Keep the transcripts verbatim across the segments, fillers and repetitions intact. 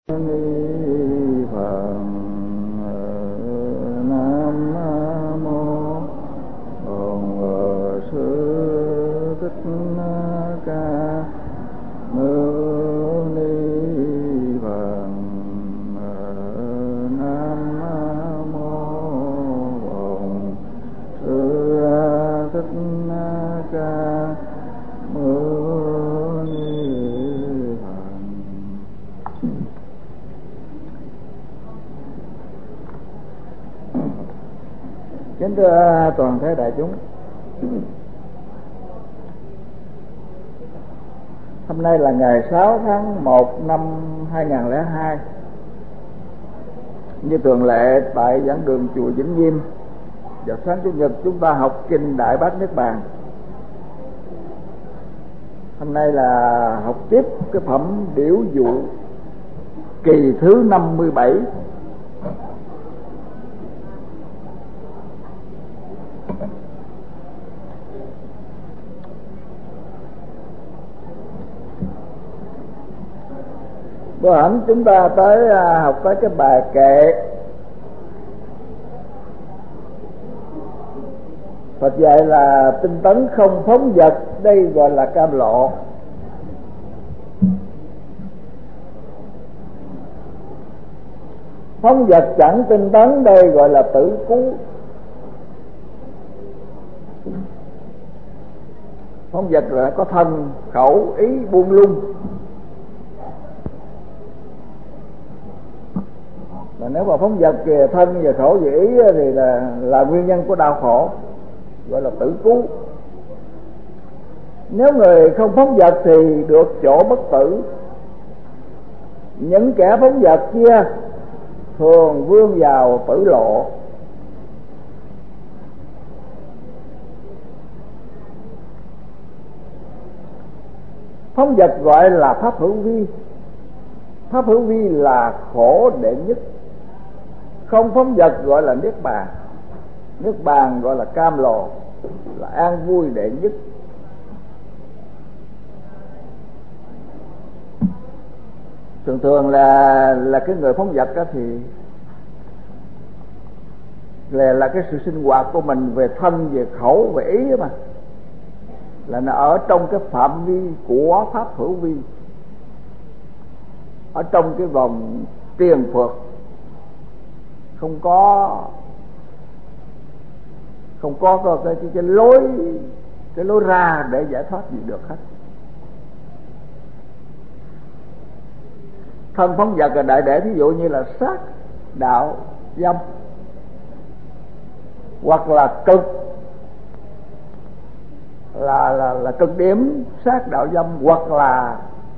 Kính thưa toàn thể đại chúng, hôm nay là ngày sáu tháng một năm hai nghìn không trăm lẻ hai. Như thường lệ tại giảng đường chùa Vĩnh Nghiêm, vào sáng chủ nhật chúng ta học kinh Đại Bát Niết Bàn. Hôm nay là học tiếp cái phẩm Điểu Dụ kỳ thứ năm mươi bảy. Bữa hổm chúng ta tới học tới cái bài kệ Phật dạy là tinh tấn không phóng dật, đây gọi là cam lộ. Phóng dật chẳng tinh tấn, đây gọi là tử cú. Phóng dật là có thân, khẩu, ý buông lung. Mà nếu mà phóng dật về thân, về khẩu, về ý thì là, là nguyên nhân của đau khổ, gọi là tử cú. Nếu người không phóng dật thì được chỗ bất tử. Những kẻ phóng dật kia thường vươn vào tử lộ. Phóng dật gọi là pháp hữu vi. Pháp hữu vi là khổ đệ nhất. Không phóng dật gọi là niết bàn. Niết bàn gọi là cam lộ, là an vui đệ nhất. Thường thường là là cái người phóng dật đó thì là là cái sự sinh hoạt của mình về thân, về khẩu, về ý mà là nó ở trong cái phạm vi của pháp hữu vi, ở trong cái vòng tiền phượt, không có không có cái, cái, cái, cái lối cái lối ra để giải thoát gì được hết. Thân phóng dật là đại để thí dụ như là sát, đạo, dâm, hoặc là cực là là là cực điểm sát, đạo, dâm, hoặc là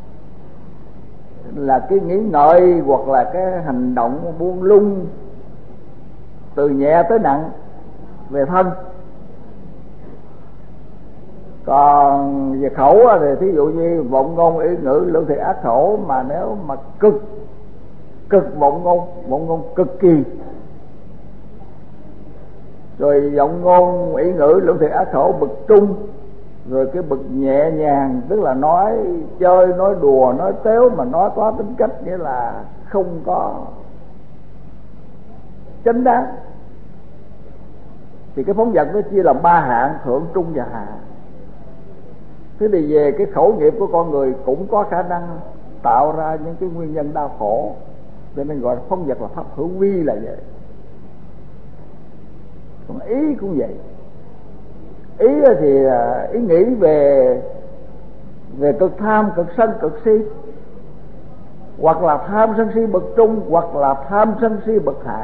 là cái nghĩ ngợi, hoặc là cái hành động buông lung từ nhẹ tới nặng về thân. Còn về khẩu thì thí dụ như vọng ngôn, ý ngữ, lưỡng thiệt, ác khẩu, mà nếu mà cực cực vọng ngôn, vọng ngôn cực kỳ, rồi vọng ngôn, ý ngữ, lưỡng thiệt, ác khẩu bậc trung, rồi cái bậc nhẹ nhàng, tức là nói chơi, nói đùa, nói tếu mà nói có tính cách, nghĩa là không có chánh đáng. Thì cái phóng dật nó chia làm ba hạng: thượng, trung và hạ. Thế thì về cái khẩu nghiệp của con người cũng có khả năng tạo ra những cái nguyên nhân đau khổ, cho nên gọi là phóng dật là pháp hữu vi là vậy. Còn ý cũng vậy. Ý thì ý nghĩ về về cực tham, cực sân, cực si, hoặc là tham sân si bậc trung, hoặc là tham sân si bậc hạ,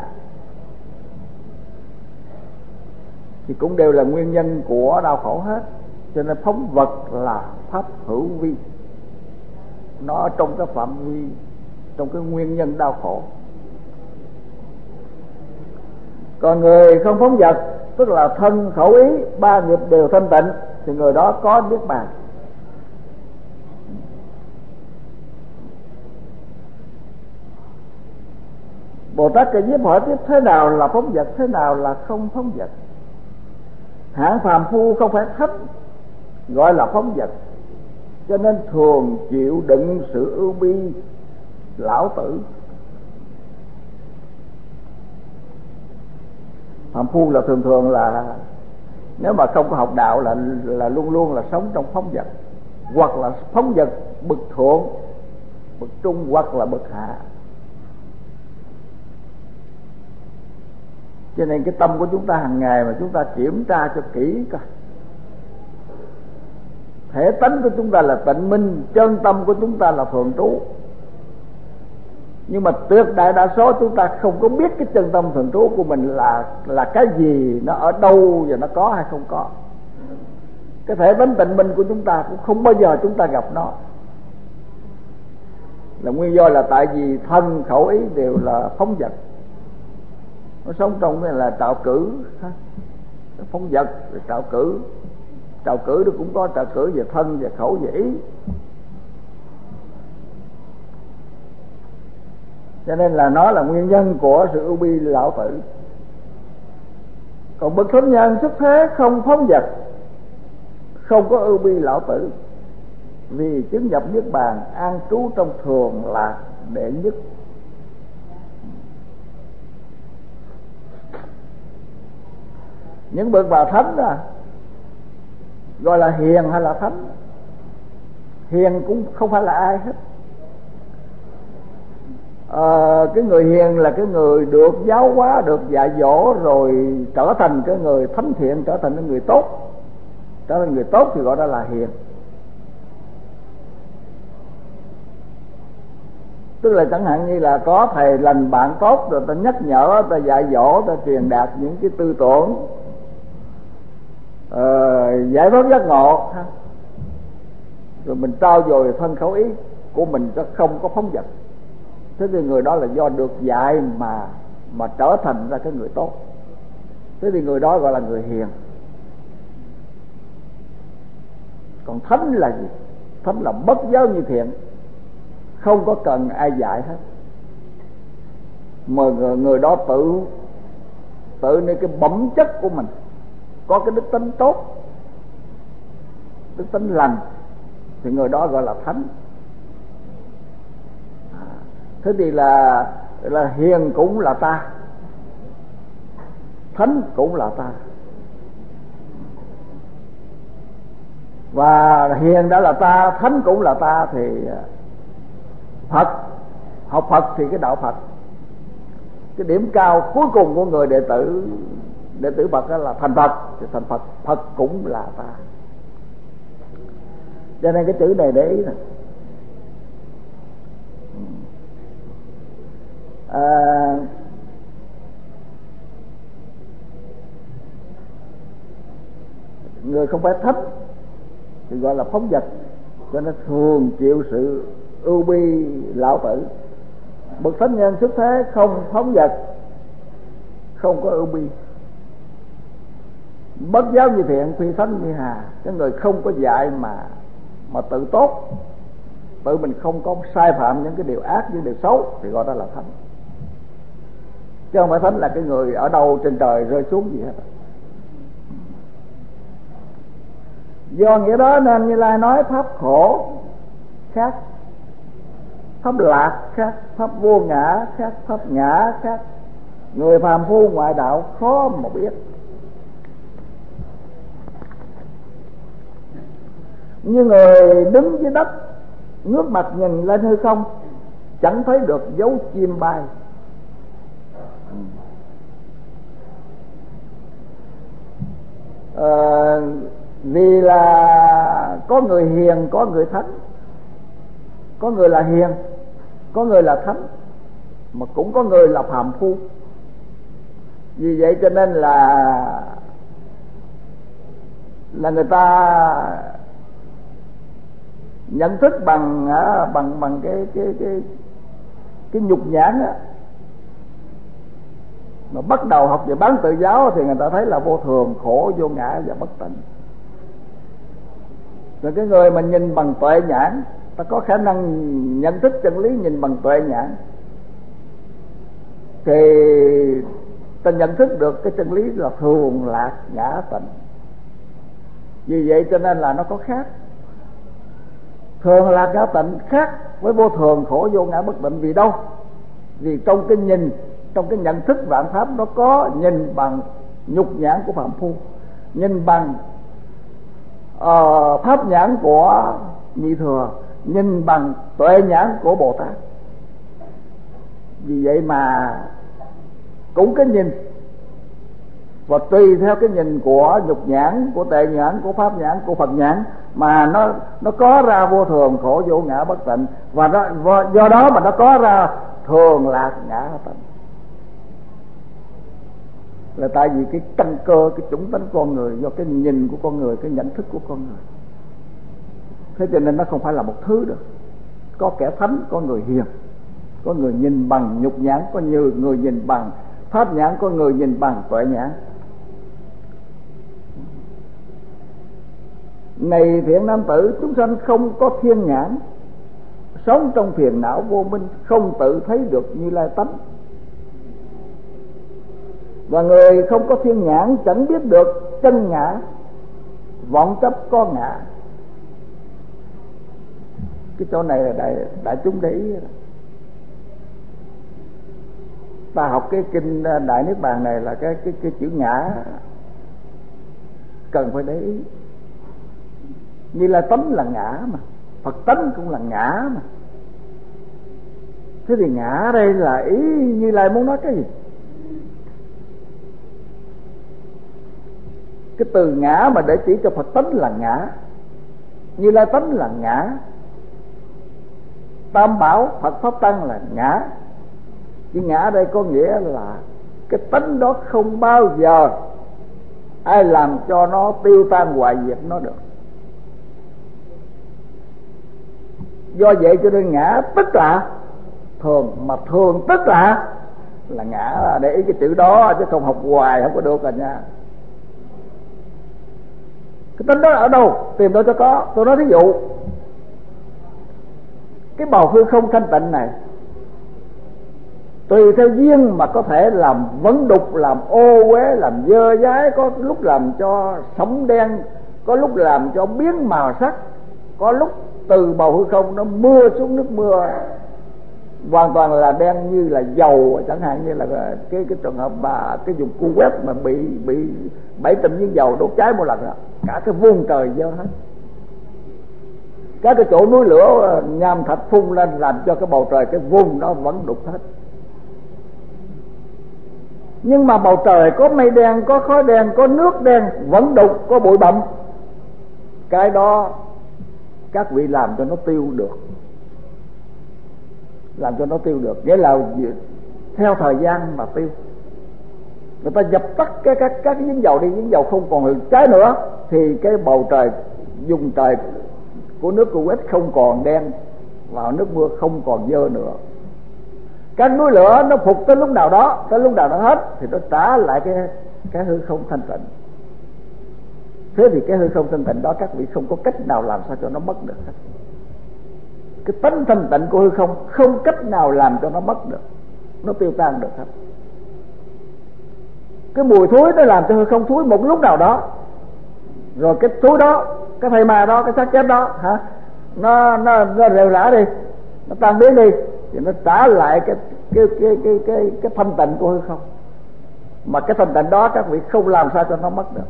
thì cũng đều là nguyên nhân của đau khổ hết. Cho nên phóng vật là pháp hữu vi, nó ở trong cái phạm vi, trong cái nguyên nhân đau khổ. Còn người không phóng dật, tức là thân, khẩu, ý, ba nghiệp đều thanh tịnh, thì người đó có niết bàn. Bồ Tát Ca Diếp hỏi tiếp: thế nào là phóng dật, thế nào là không phóng dật? Hạng phàm phu không phải thấp gọi là phóng dật, cho nên thường chịu đựng sự ưu bi lão tử. Phàm phu là thường thường là nếu mà không có học đạo là là luôn luôn là sống trong phóng dật, hoặc là phóng dật bậc thượng, bậc trung, hoặc là bậc hạ. Cho nên cái tâm của chúng ta hàng ngày mà chúng ta kiểm tra cho kỹ coi, thể tánh của chúng ta là tịnh minh, chân tâm của chúng ta là thường trú. Nhưng mà tuyệt đại đa số chúng ta không có biết cái chân tâm thường trú của mình là là cái gì, nó ở đâu và nó có hay không có. Cái thể tánh tịnh minh của chúng ta cũng không bao giờ chúng ta gặp nó. Là nguyên do là tại vì thân khẩu ý đều là phóng dật. Nó sống trong cái là trạo cử, phóng dật rồi trạo cử. Trạo cử nó cũng có trạo cử về thân, về khẩu, về ý. Cho nên là nó là nguyên nhân của sự ưu bi lão tử. Còn bậc thánh nhân xuất thế không phóng dật, không có ưu bi lão tử, vì chứng nhập niết bàn, an trú trong thường lạc đệ nhất. Những bậc bà thánh đó gọi là hiền hay là thánh? Hiền cũng không phải là ai hết. À, cái người hiền là cái người được giáo hóa, được dạy dỗ rồi trở thành cái người thánh thiện, trở thành cái người tốt. Trở thành người tốt thì gọi đó là hiền. Tức là chẳng hạn như là có thầy lành bạn tốt rồi ta nhắc nhở, ta dạy dỗ, ta truyền đạt những cái tư tưởng uh, giải thoát giác ngộ, rồi mình trao dồi thân khẩu ý của mình cho không có phóng dật. Thế thì người đó là do được dạy mà mà trở thành ra cái người tốt. Thế thì người đó gọi là người hiền. Còn thánh là gì? Thánh là bất giáo như thiện, không có cần ai dạy hết, mà người, người đó tự tự nên cái bẩm chất của mình có cái đức tính tốt, đức tính lành, thì người đó gọi là thánh. Thế thì là là hiền cũng là ta, thánh cũng là ta. Và hiền đã là ta, thánh cũng là ta, thì Phật, học Phật thì cái đạo Phật, cái điểm cao cuối cùng của người đệ tử đệ tử Phật đó là thành Phật, thì thành Phật, Phật cũng là ta. Cho nên cái chữ này để ý này. À, người không phải thấp thì gọi là phóng dật, cho nên thường chịu sự ưu bi lão tử. Bậc thánh nhân xuất thế không phóng dật, không có ưu bi, bất giáo như thiện, phi thánh như hà. Cái người không có dạy mà mà tự tốt, tự mình không có sai phạm những cái điều ác, những điều xấu, thì gọi đó là thánh. Chứ không phải thánh là cái người ở đâu trên trời rơi xuống gì hết. Do nghĩa đó nên Như Lai nói pháp khổ khác, pháp lạc khác, pháp vô ngã khác, pháp ngã khác. Người phàm phu ngoại đạo khó mà biết. Như người đứng dưới đất, ngước mặt nhìn lên hư không, chẳng thấy được dấu chim bay. À, vì là có người hiền, có người thánh. Có người là hiền, có người là thánh, mà cũng có người là phàm phu. Vì vậy cho nên là là người ta nhận thức bằng bằng bằng cái cái cái cái nhục nhãn á. Mà bắt đầu học về bán tự giáo thì người ta thấy là vô thường, khổ, vô ngã và bất tịnh. Rồi cái người mà nhìn bằng tuệ nhãn, ta có khả năng nhận thức chân lý nhìn bằng tuệ nhãn, thì ta nhận thức được cái chân lý là thường lạc ngã tịnh. Vì vậy cho nên là nó có khác. Thường là ngã tịnh khác với vô thường khổ vô ngã bất tịnh. Vì đâu? Vì trong cái nhìn, trong cái nhận thức vạn pháp nó có nhìn bằng nhục nhãn của phàm phu, nhìn bằng uh, pháp nhãn của nhị thừa, nhìn bằng tuệ nhãn của Bồ Tát. Vì vậy mà cũng cái nhìn, và tùy theo cái nhìn của nhục nhãn, của tệ nhãn, của pháp nhãn, của Phật nhãn mà nó nó có ra vô thường khổ vô ngã bất tịnh, và nó, do đó mà nó có ra thường lạc ngã tịnh. Là tại vì cái căn cơ, cái chủng tánh con người, do cái nhìn của con người, cái nhận thức của con người. Thế cho nên nó không phải là một thứ được. Có kẻ thánh, có người hiền, có người nhìn bằng nhục nhãn, có nhiều người nhìn bằng pháp nhãn, có người nhìn bằng tuệ nhãn. Này thiện nam tử, chúng sanh không có thiên nhãn, sống trong phiền não vô minh, không tự thấy được Như Lai tánh. Và người không có thiên nhãn chẳng biết được chân ngã, vọng chấp có ngã. Cái chỗ này là đại, đại chúng để ý. Ta học cái kinh Đại Niết Bàn này là cái, cái, cái chữ ngã cần phải để ý. Như là tánh là ngã mà, Phật tánh cũng là ngã mà. Thế thì ngã đây là ý Như Lai muốn nói cái gì? Cái từ ngã mà để chỉ cho Phật tánh là ngã, Như Lai tánh là ngã, Tam Bảo Phật Pháp Tăng là ngã. Cái ngã đây có nghĩa là cái tánh đó không bao giờ ai làm cho nó tiêu tan hoại diệt nó được. Do vậy cho nên ngã tức là thường, mà thường tức là là ngã. Để ý cái chữ đó chứ không học hoài không có được rồi nha. Cái tính đó ở đâu? Tìm đâu cho có. Tôi nói thí dụ, cái bầu hư không thanh tịnh này, tùy theo duyên mà có thể làm vấn đục, làm ô uế, làm dơ dái, có lúc làm cho sẫm đen, có lúc làm cho biến màu sắc, có lúc từ bầu hư không nó mưa xuống nước mưa hoàn toàn là đen như là dầu. Chẳng hạn như là cái cái trường hợp mà cái dùng cu quét mà bị bị bảy trăm viên dầu đốt cháy một lần đó, cả cái vuông trời dơ hết. Các cái chỗ núi lửa nham thạch phun lên làm cho cái bầu trời cái vùng đó vẫn đục hết. Nhưng mà bầu trời có mây đen, có khói đen, có nước đen vẫn đục, có bụi bặm. Cái đó các vị làm cho nó tiêu được, làm cho nó tiêu được, nghĩa là theo thời gian mà tiêu. Người ta dập tắt cái các các cái giếng dầu đi, giếng dầu không còn cháy nữa, thì cái bầu trời dùng trời của nước Kuwait không còn đen, vào nước mưa không còn dơ nữa. Các núi lửa nó phục tới lúc nào đó, tới lúc nào nó hết thì nó trả lại cái cái hư không thanh tịnh. Thế thì cái hư không thanh tịnh đó các vị không có cách nào làm sao cho nó mất được hết. Cái tánh thanh tịnh của hư không không cách nào làm cho nó mất được, nó tiêu tan được hết. Cái mùi thối nó làm cho hư không thối một lúc nào đó, rồi cái thối đó, cái thây ma đó, cái xác chết đó hả, nó nó nó rêu rã đi, nó tan biến đi, thì nó trả lại cái cái cái cái cái cái thanh tịnh của hư không. Mà cái thanh tịnh đó các vị không làm sao cho nó mất được.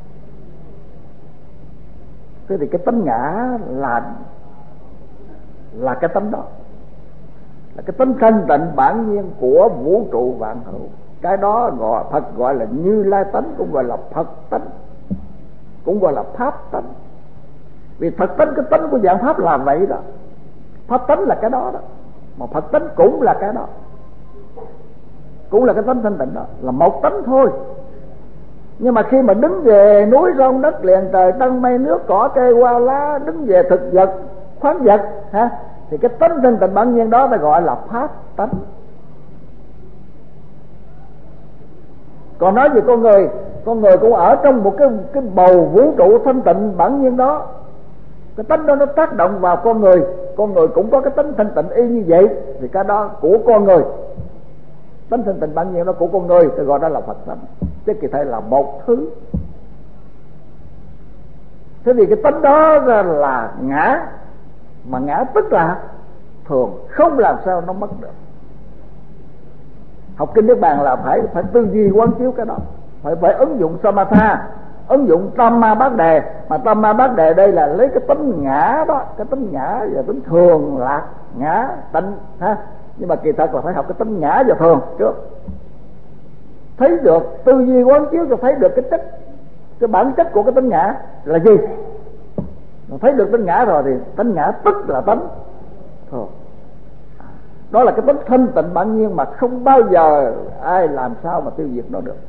Thế thì cái tánh ngã là là cái tánh đó, là cái tánh thanh tịnh bản nhiên của vũ trụ vạn hữu. Cái đó gọi Phật gọi là Như Lai tánh, cũng gọi là Phật tánh, cũng gọi là pháp tánh. Vì Phật tánh, cái tánh của dạng pháp là vậy đó, pháp tánh là cái đó đó, mà Phật tánh cũng là cái đó, cũng là cái tánh thanh tịnh đó, là một tánh thôi. Nhưng mà khi mà đứng về núi rong đất liền trời tăng mây nước cỏ cây hoa lá, đứng về thực vật khoáng vật ha, thì cái tánh thanh tịnh bản nhiên đó ta gọi là pháp tánh. Còn nói về con người, con người cũng ở trong một cái cái bầu vũ trụ thanh tịnh bản nhiên đó. Cái tánh đó nó tác động vào con người, con người cũng có cái tánh thanh tịnh y như vậy, thì cái đó của con người, tánh thanh tịnh bản nhiên đó của con người, thì gọi đó là Phật tánh, chứ kỳ thể là một thứ. Thế thì cái tánh đó là ngã, Mà ngã tức là thường, không làm sao nó mất được. Học kinh Niết Bàn là phải phải tư duy quán chiếu cái đó, phải phải ứng dụng samatha, ứng dụng tam ma bát đề. Mà tam ma bát đề đây là lấy cái tính ngã đó, cái tính ngã và tính thường lạc, ngã tịnh ha. Nhưng mà kỳ thật là phải học cái tính ngã và thường trước, thấy được tư duy quán chiếu cho thấy được cái chất, cái bản chất của cái tính ngã là gì. Thấy được tính ngã rồi thì tính ngã tức là tánh thường. Đó là cái tính thanh tịnh bản nhiên mà không bao giờ ai làm sao mà tiêu diệt nó được.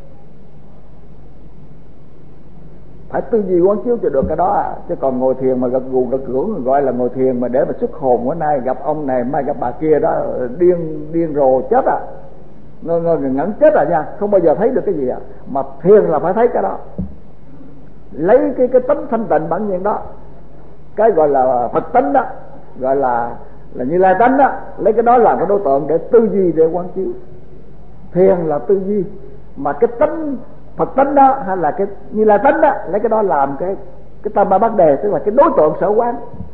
Phải tư duy quán chiếu cho được cái đó à. Chứ còn ngồi thiền mà gật gù gật gưỡng gọi là ngồi thiền mà để mà xuất hồn, bữa nay gặp ông này mai gặp bà kia đó, điên điên rồ chết à, ngơ ngơ ngẩn chết à nha, không bao giờ thấy được cái gì à. Mà thiền là phải thấy cái đó, lấy cái cái tính thanh tịnh bản nhiên đó, cái gọi là Phật tánh đó, gọi là là Như Lai tánh đó, lấy cái đó làm cái đối tượng để tư duy, để quán chiếu. Thiền là tư duy, mà cái tánh Phật tánh đó hay là cái Như Lai tánh đó, lấy cái đó làm cái cái tam ma bát đề, tức là cái đối tượng sở quán.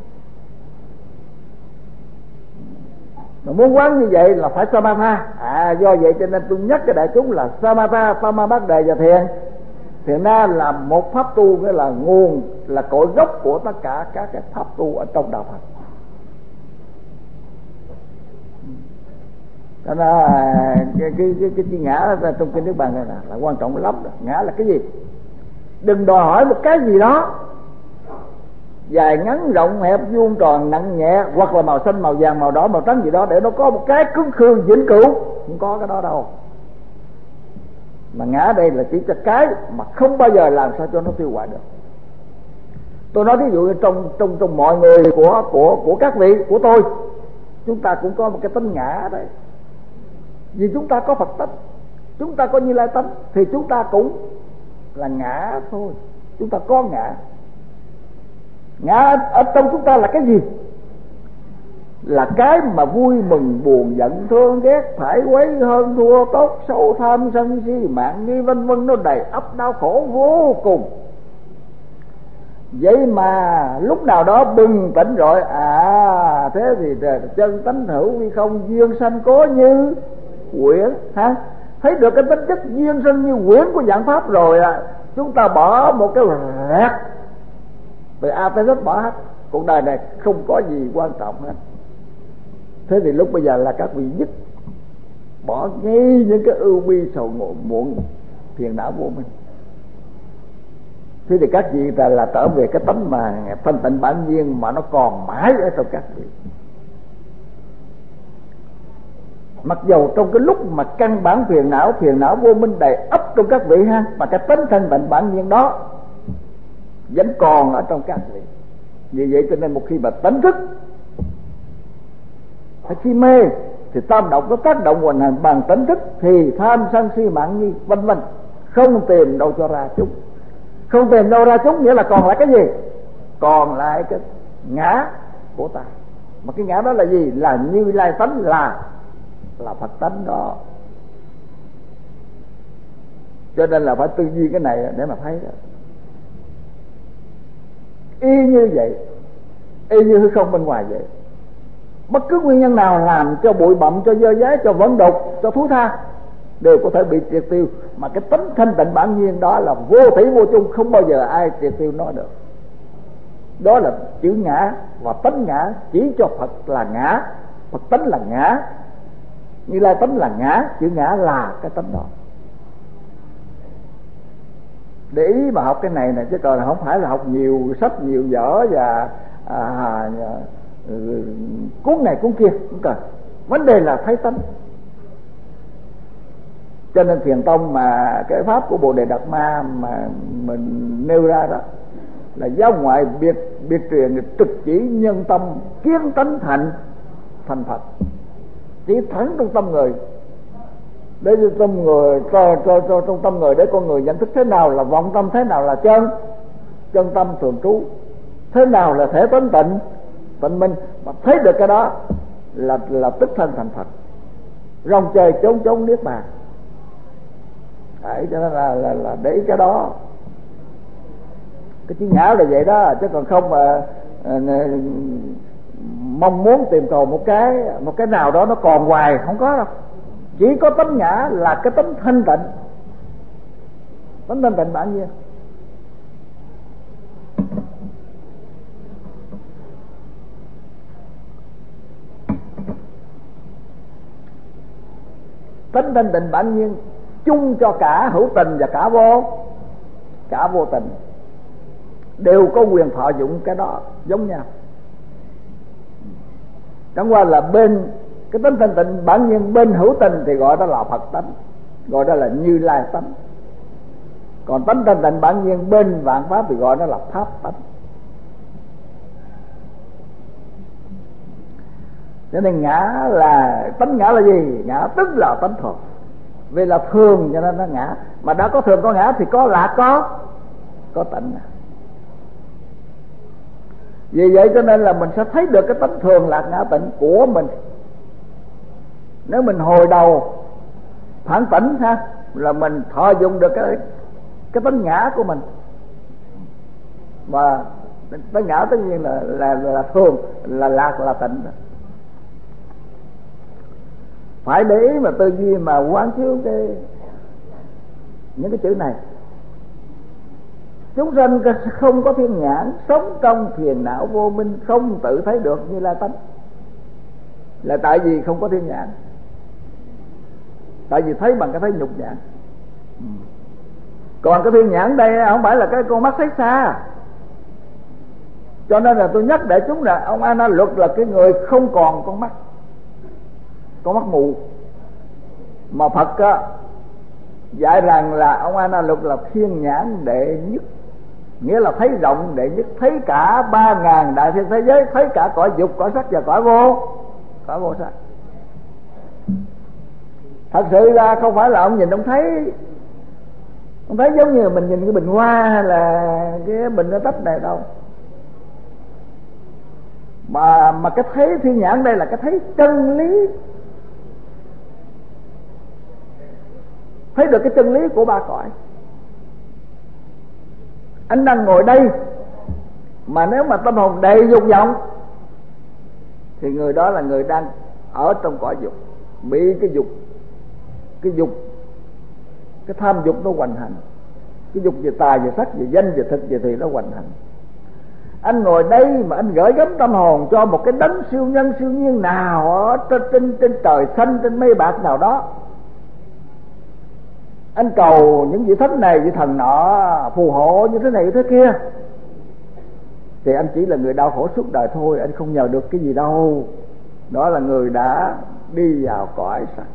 Mà muốn quán như vậy là phải samatha. À do vậy cho nên tôi nhắc cái đại chúng là samatha, tam ma bát đề và thiền. Thiền na là một pháp tu, nghĩa là nguồn, là cội gốc của tất cả các cái pháp tu ở trong đạo Phật. Đó là cái cái cái cái chữ ngã trong kinh Niết Bàn này là, là quan trọng lắm đó. Ngã là cái gì? Đừng đòi hỏi một cái gì đó dài ngắn rộng hẹp vuông tròn nặng nhẹ, hoặc là màu xanh màu vàng màu đỏ màu trắng gì đó để nó có một cái cứng khư vĩnh cửu, không có cái đó đâu. Mà ngã đây là chỉ cho cái mà không bao giờ làm sao cho nó tiêu hoại được. Tôi nói ví dụ trong trong trong mọi người của của của các vị, của tôi, chúng ta cũng có một cái tính ngã đấy. Vì chúng ta có Phật tánh, chúng ta có Như Lai tánh, thì chúng ta cũng là ngã thôi. Chúng ta có ngã. Ngã ở trong chúng ta là cái gì? Là cái mà vui mừng buồn giận thương ghét, phải quấy hơn thua, tốt xấu tham sân si mạng nghi vân vân, nó đầy ắp đau khổ vô cùng. Vậy mà lúc nào đó bừng tỉnh rồi, à thế thì chân tánh hữu vi không, duyên sanh có như quyển ha. Thấy được cái tính chất duyên sanh như quyển của dạng pháp rồi à, chúng ta bỏ một cái rẹt từ A tới Z, bỏ hết. Cuộc đời này không có gì quan trọng hết. Thế thì lúc bây giờ là các vị dứt bỏ ngay những cái ưu bi sầu ngộ muộn phiền não vô minh. Thế thì các vị là, là trở về cái tánh mà thanh tịnh bản nhiên mà nó còn mãi ở trong các vị. Mặc dầu trong cái lúc mà căn bản phiền não phiền não vô minh đầy ắp trong các vị ha, mà cái tánh thanh tịnh bản nhiên đó vẫn còn ở trong các vị. Vì vậy cho nên một khi mà tỉnh thức hay khi mê thì tam động nó tác động hoàn hành bằng tỉnh thức, thì tham sân si mạng nghi vân vân không tìm đâu cho ra chúng. Không tìm đâu ra chúng nghĩa là còn lại cái gì? Còn lại cái ngã của ta. Mà cái ngã đó là gì? Là Như Lai tánh, là là Phật tánh đó. Cho nên là phải tư duy cái này để mà thấy đó. Y như vậy, y như hư không bên ngoài vậy. Bất cứ nguyên nhân nào làm cho bụi bặm, cho dơ dái, cho vẫn đục, cho thú tha đều có thể bị triệt tiêu. Mà cái tính thanh tịnh bản nhiên đó là vô thủy vô chung, không bao giờ ai triệt tiêu nó được. Đó là chữ ngã và tánh ngã, chỉ cho Phật là ngã, Phật tánh là ngã, Như Lai tánh là ngã, chữ ngã là cái tánh đó. Để ý mà học cái này này, chứ còn không phải là học nhiều sách nhiều vở và à, à, cuốn này cuốn kia, không cần. Vấn đề là thấy tánh. Cho nên Thiền Tông mà cái pháp của Bồ Đề Đạt Ma mà mình nêu ra đó là giáo ngoại biệt biệt truyền trực chỉ nhân tâm kiến tánh thành thành Phật, chỉ thẳng trong tâm người, để tâm người cho, cho, cho trong tâm người, để con người nhận thức thế nào là vọng tâm, thế nào là chân chân tâm thường trú, thế nào là thể tánh tịnh tịnh minh. Mà thấy được cái đó là là tức thân thành Phật, rong chơi trốn trốn niết bàn. Đấy, cho nên là, là, là để ý cái đó. Cái chữ ngã là vậy đó, chứ còn không mà mong muốn tìm cầu một cái một cái nào đó nó còn hoài, không có đâu. Chỉ có tánh ngã là cái tánh thanh tịnh, tánh thanh tịnh bản nhiên. Tánh thanh tịnh bản nhiên chung cho cả hữu tình và cả vô cả vô tình đều có quyền thọ dụng cái đó giống nhau. Chẳng qua là bên cái tánh thanh tịnh bản nhiên bên hữu tình thì gọi đó là Phật tánh, gọi đó là Như Lai tánh. Còn tánh thanh tịnh bản nhiên bên vạn pháp thì gọi đó là Pháp tánh. Cho nên ngã là tánh ngã là gì? Ngã tức là tánh thường. Vì là thường cho nên nó ngã. Mà đã có thường có ngã thì có lạc có có tịnh. Vì vậy cho nên là mình sẽ thấy được cái tánh thường lạc ngã tịnh của mình. Nếu mình hồi đầu phản tỉnh ha, là mình thọ dụng được cái cái tánh ngã của mình. Mà tánh ngã tất nhiên là là là thường, là lạc, là tịnh. Phải để ý mà tư duy mà quán chiếu cái những cái chữ này. Chúng sanh không có thiên nhãn, sống trong phiền não vô minh, không tự thấy được Như Lai tánh. Là tại vì không có thiên nhãn. Tại vì thấy bằng cái thấy nhục nhãn. Còn cái thiên nhãn đây không phải là cái con mắt thấy xa. Cho nên là tôi nhắc để chúng là ông A Na Luật là cái người không còn con mắt, con mắt mù. Mà Phật á, dạy rằng là ông A Na Luật là thiên nhãn đệ nhất, nghĩa là thấy rộng đệ nhất, thấy cả ba ngàn đại thiên thế giới, thấy cả cõi dục, cõi sắc và cõi vô cõi vô sắc. Thật sự là không phải là ông nhìn ông thấy, ông thấy giống như mình nhìn cái bình hoa hay là cái bình nó tách này đâu. Mà mà cái thấy thiên nhãn đây là cái thấy chân lý, thấy được cái chân lý của ba cõi. Anh đang ngồi đây mà nếu mà tâm hồn đầy dục vọng thì người đó là người đang ở trong cõi dục, bị cái dục cái dục cái tham dục nó hoành hành, cái dục về tài, về sắc, về danh, về thực, về thì nó hoành hành. Anh ngồi đây mà anh gửi gắm tâm hồn cho một cái đấng siêu nhân siêu nhiên nào ở trên trên, trên trời xanh, trên mây bạc nào đó, anh cầu những vị thánh này vị thần nọ phù hộ như thế này như thế kia, thì anh chỉ là người đau khổ suốt đời thôi, anh không nhờ được cái gì đâu. Đó là người đã đi vào cõi sắc.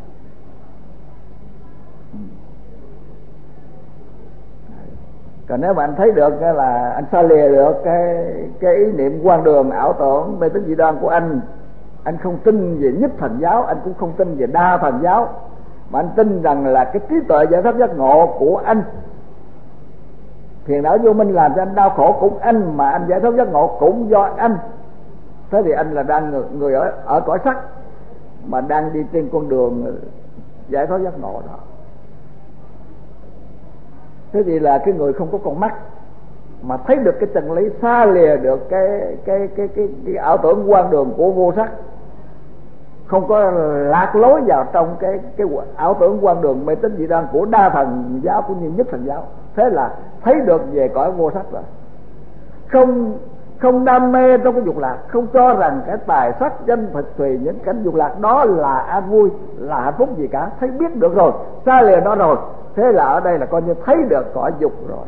Còn nếu mà anh thấy được là anh xa lìa được cái cái ý niệm quan đường ảo tưởng mê tín dị đoan của anh, anh không tin về nhất thần giáo, anh cũng không tin về đa thần giáo, mà anh tin rằng là cái trí tuệ giải thoát giác ngộ của anh, phiền não vô minh làm cho anh đau khổ cũng anh, mà anh giải thoát giác ngộ cũng do anh. Thế thì anh là đang người, người ở ở cõi sắc mà đang đi trên con đường giải thoát giác ngộ đó. Thế thì là cái người không có con mắt mà thấy được cái chân lý, xa lìa được cái cái cái cái, cái ảo tưởng quan đường của vô sắc, không có lạc lối vào trong cái cái ảo tưởng quan đường mê tín dị đoan của đa thần giáo cũng như nhất thần giáo. Thế là thấy được về cõi vô sắc rồi, không không đam mê trong cái dục lạc, không cho rằng cái tài sắc danh thực tùy những cảnh dục lạc đó là an vui, là hạnh phúc gì cả. Thấy biết được rồi, xa lìa nó rồi, thế là ở đây là coi như thấy được cõi dục rồi.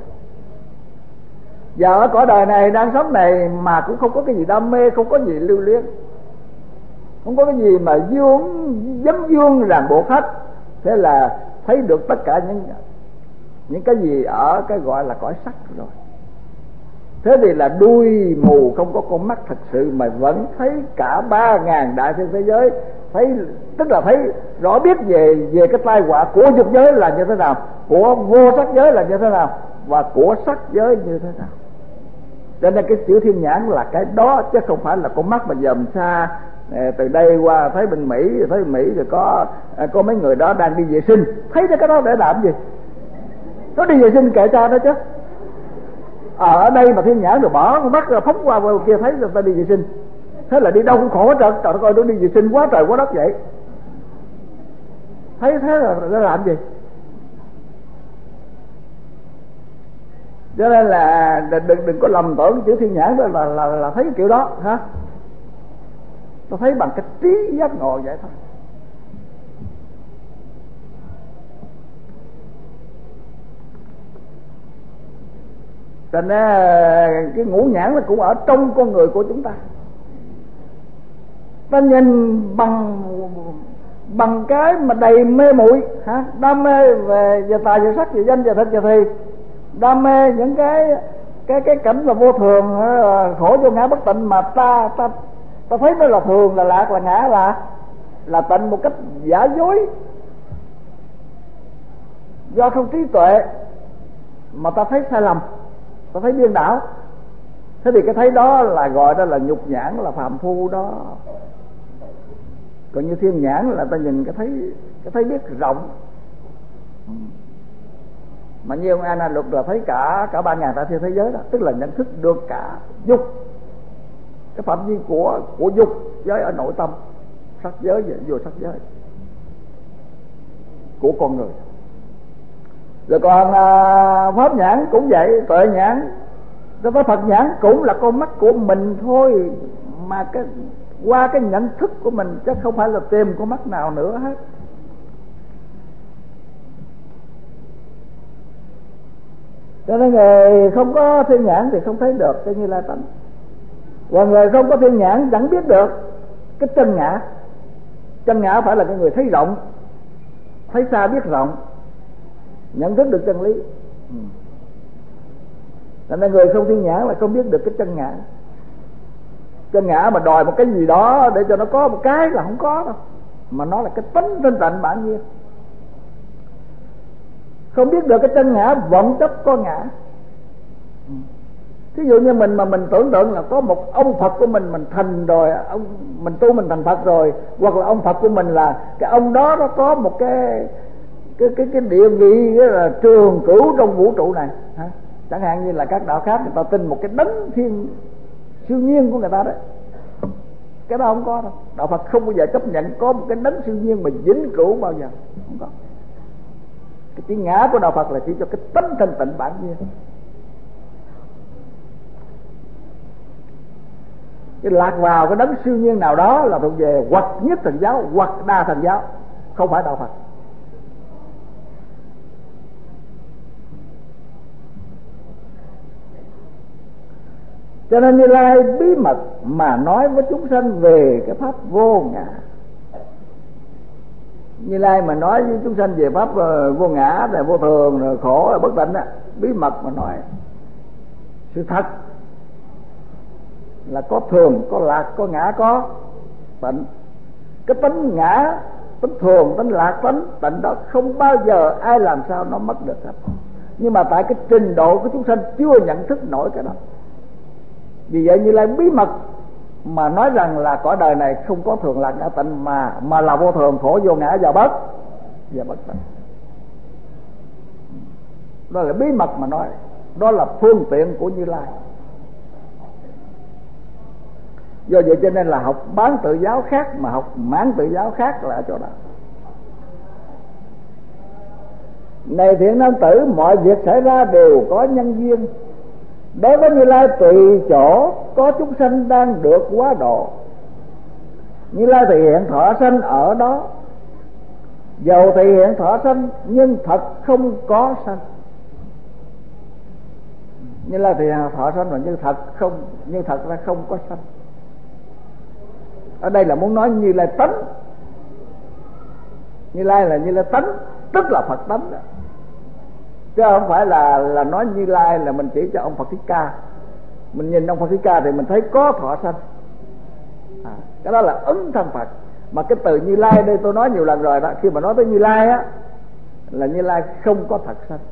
Và ở cõi đời này đang sống này mà cũng không có cái gì đam mê, không có gì lưu luyến, không có cái gì mà dương dám dương ràng buộc hết. Thế là thấy được tất cả những những cái gì ở cái gọi là cõi sắc rồi. Thế thì là đuôi mù không có con mắt thật sự mà vẫn thấy cả ba ngàn đại thiên thế giới, thấy tức là thấy rõ biết về về cái tai họa của dục giới là như thế nào, của vô sắc giới là như thế nào, và của sắc giới như thế nào. Cho nên cái chữ thiên nhãn là cái đó, chứ không phải là con mắt mà dòm xa từ đây qua thấy bên Mỹ, thấy bên Mỹ rồi có có mấy người đó đang đi vệ sinh, thấy cái đó để làm gì? Nó đi vệ sinh kệ cha đó chứ. Ở đây mà thiên nhãn rồi bỏ con mắt rồi phóng qua bên kia thấy người ta đi vệ sinh, Thế là đi đâu cũng khổ hết trơn. Trời ơi, tôi đi vệ sinh quá trời quá đất vậy. Thấy thế là nó làm gì? Cho nên là đừng đừng có lầm tưởng chữ thiên nhãn đó là là là thấy kiểu đó ha. Tôi thấy bằng cái trí giác ngộ vậy thôi. Cho nên cái ngũ nhãn là cũng ở trong con người của chúng ta. Ta nhìn bằng bằng cái mà đầy mê muội hả, đam mê về về tài về sắc về danh về thực về thì, đam mê những cái cái cái cảnh là vô thường, khổ vô ngã bất tịnh mà ta ta ta thấy nó là thường, là lạc, là ngã, là là tịnh một cách giả dối, do không trí tuệ mà ta thấy sai lầm, ta thấy điên đảo. Thế thì cái thấy đó là gọi đó là nhục nhãn, là phàm phu đó. Còn như thiên nhãn là ta nhìn cái thấy cái thấy biết rộng. Mà như ông Ana Luật là thấy cả cả ba ngàn tại thiên thế giới đó, tức là nhận thức được cả dục, cái phạm vi của của dục giới ở nội tâm, sắc giới và vô sắc giới của con người. Rồi còn à, pháp nhãn cũng vậy, tuệ nhãn, cái Phật nhãn cũng là con mắt của mình thôi, mà cái qua cái nhận thức của mình, chứ không phải là tìm con mắt nào nữa hết. Cho nên người không có thiên nhãn thì không thấy được cái Như Lai tánh, và người không có thiên nhãn chẳng biết được cái chân ngã. Chân ngã phải là cái người thấy rộng, thấy xa biết rộng, nhận thức được chân lý. Cho nên người không thiên nhãn là không biết được cái chân ngã. Chân ngã mà đòi một cái gì đó để cho nó có một cái là không có đâu, mà nó là cái tánh thanh tịnh bản nhiên. Không biết được cái chân ngã, vọng chấp có ngã. Thí dụ như mình mà mình tưởng tượng là có một ông Phật của mình, mình thành rồi, ông mình tu mình thành Phật rồi, hoặc là ông Phật của mình là cái ông đó nó có một cái cái cái cái địa vị là trường cửu trong vũ trụ này, hả? Chẳng hạn như là các đạo khác người ta tin một cái đấng thiên siêu nhiên của người ta đấy, cái đó không có đâu. Đạo Phật không bao giờ chấp nhận có một cái đấng siêu nhiên mà vĩnh cửu bao giờ, không có. Cái chữ ngã của đạo Phật là chỉ cho cái tánh thanh tịnh bản nhiên. Cái lạc vào cái đấng siêu nhiên nào đó là thuộc về hoặc nhất thần giáo hoặc đa thần giáo, không phải đạo Phật. Cho nên Như Lai bí mật mà nói với chúng sanh về cái pháp vô ngã. Như Lai mà nói với chúng sanh về pháp vô ngã, rồi vô thường, rồi khổ, rồi bất tịnh á, bí mật mà nói sự thật là có thường, có lạc, có ngã, có tịnh. Cái tánh ngã, tánh thường, tánh lạc, tánh tịnh đó không bao giờ ai làm sao nó mất được hết. Nhưng mà tại cái trình độ của chúng sanh chưa nhận thức nổi cái đó. Vì vậy Như Lai bí mật mà nói rằng là cõi đời này không có thường lạc ngã tịnh, mà mà là vô thường, khổ, vô ngã và bất và bất tịnh. Đó là bí mật mà nói, đó là phương tiện của Như Lai. Do vậy cho nên là học bán tự giáo khác mà học mãn tự giáo khác là ở chỗ đó. Này thiện nam tử, mọi việc xảy ra đều có nhân duyên. Đối với Như Lai tùy chỗ có chúng sanh đang được quá độ, Như Lai thì hiện thọ sanh ở đó. Dầu thì hiện thọ sanh nhưng thật không có sanh. Như Lai thì hiện thọ sanh mà như thật không, như thật ra không có sanh. Ở đây là muốn nói Như Lai tánh. Như Lai là Như Lai tánh, tức là Phật tánh đó. Chứ không phải là là nói Như Lai là mình chỉ cho ông Phật Thích Ca. Mình nhìn ông Phật Thích Ca thì mình thấy có thọ sanh, à, cái đó là ứng thân Phật. Mà cái từ Như Lai đây tôi nói nhiều lần rồi đó, khi mà nói tới Như Lai á là Như Lai không có thật sanh.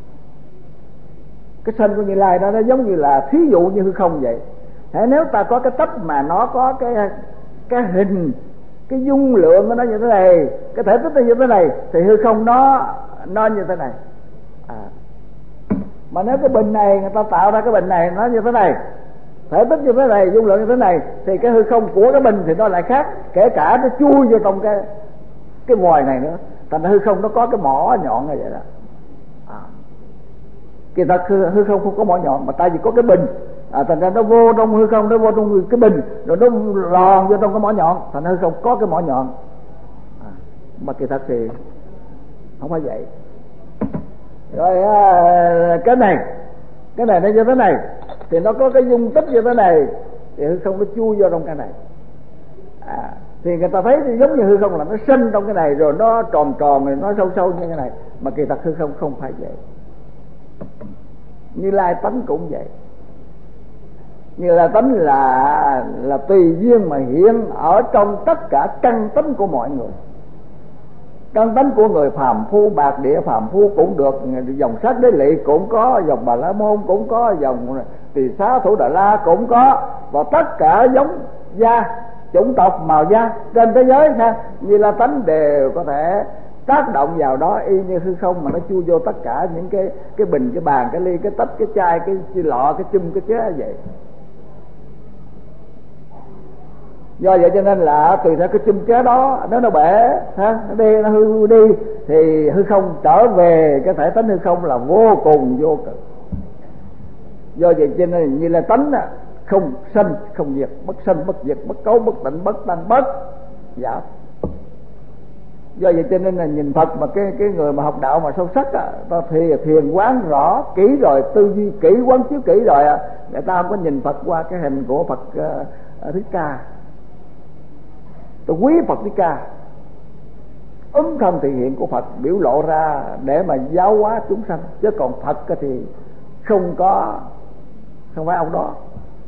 Cái sanh của Như Lai đó nó giống như là thí dụ như hư không vậy. Thế nếu ta có cái tách mà nó có cái cái hình, cái dung lượng của nó như thế này, cái thể tích nó như thế này, thì hư không nó nó như thế này. À. Mà nếu cái bình này người ta tạo ra cái bình này nó như thế này, thể tích như thế này, dung lượng như thế này, thì cái hư không của cái bình thì nó lại khác, kể cả nó chui vô trong cái cái vòi này nữa. Thành hư không nó có cái mỏ nhọn như vậy đó. À. Kỳ thật hư, hư không không có mỏ nhọn, mà tại vì có cái bình, à, thành ra nó vô trong hư không, nó vô trong cái bình, rồi nó lòn vô trong cái mỏ nhọn, thành hư không có cái mỏ nhọn. À. Mà kỳ thật thì không phải vậy. Rồi à, cái này cái này nó như thế này thì nó có cái dung tích như thế này, thì hư không nó chui vô trong cái này. À, thì người ta thấy thì giống như hư không là nó sinh trong cái này, rồi nó tròn tròn, rồi nó sâu sâu như thế này, mà kỳ thật hư không không phải vậy. Như Lai tánh cũng vậy. Như Lai tánh là là tùy duyên mà hiện ở trong tất cả căn tánh của mọi người. Căn tánh của người phàm phu, bạc địa phàm phu cũng được, dòng Sát Đế Lị cũng có, dòng Bà La Môn cũng có, dòng Tỳ Xá Thủ Đà La cũng có, và tất cả giống da, chủng tộc, màu da trên thế giới ha, Như Lai tánh đều có thể tác động vào đó, y như hư không mà nó chui vô tất cả những cái cái bình, cái bàn, cái ly, cái tách, cái chai, cái, cái lọ, cái chum, cái chế vậy. Do vậy cho nên là tùy theo cái chum chế đó, nếu nó bể ha, nó đi, nó hư đi, thì hư không trở về cái thể tánh hư không là vô cùng vô cực. Do vậy cho nên Như Lai tánh không sanh không diệt, bất sanh bất diệt, bất cấu bất tịnh, bất tăng bất giảm. Do vậy cho nên là nhìn Phật mà cái cái người mà học đạo mà sâu sắc á, ta thì thiền quán rõ kỹ rồi, tư duy kỹ, quán chiếu kỹ rồi á, người ta không có nhìn Phật qua cái hình của Phật uh, Thích Ca. Tôi quý Phật Thích Ca, ứng thân thể hiện của Phật biểu lộ ra để mà giáo hóa chúng sanh, chứ còn Phật thì không có, không phải ông đó.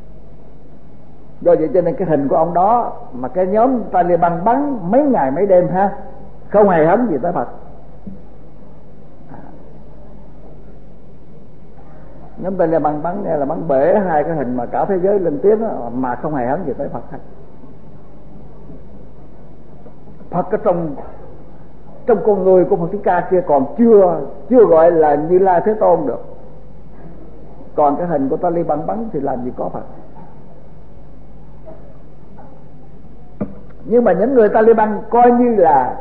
Do vậy cho nên cái hình của ông đó mà cái nhóm Taliban bắn mấy ngày mấy đêm ha, không hề hấn gì tới Phật. À. Nhóm Taliban bắn nghe là bắn bể hai cái hình mà cả thế giới lên tiếng đó, mà không hề hấn gì tới Phật hết. Phật ở trong trong con người của Phật Thích Ca kia còn chưa chưa gọi là Như Lai Thế Tôn được. Còn cái hình của Taliban bắn thì làm gì có Phật. Nhưng mà những người Taliban coi như là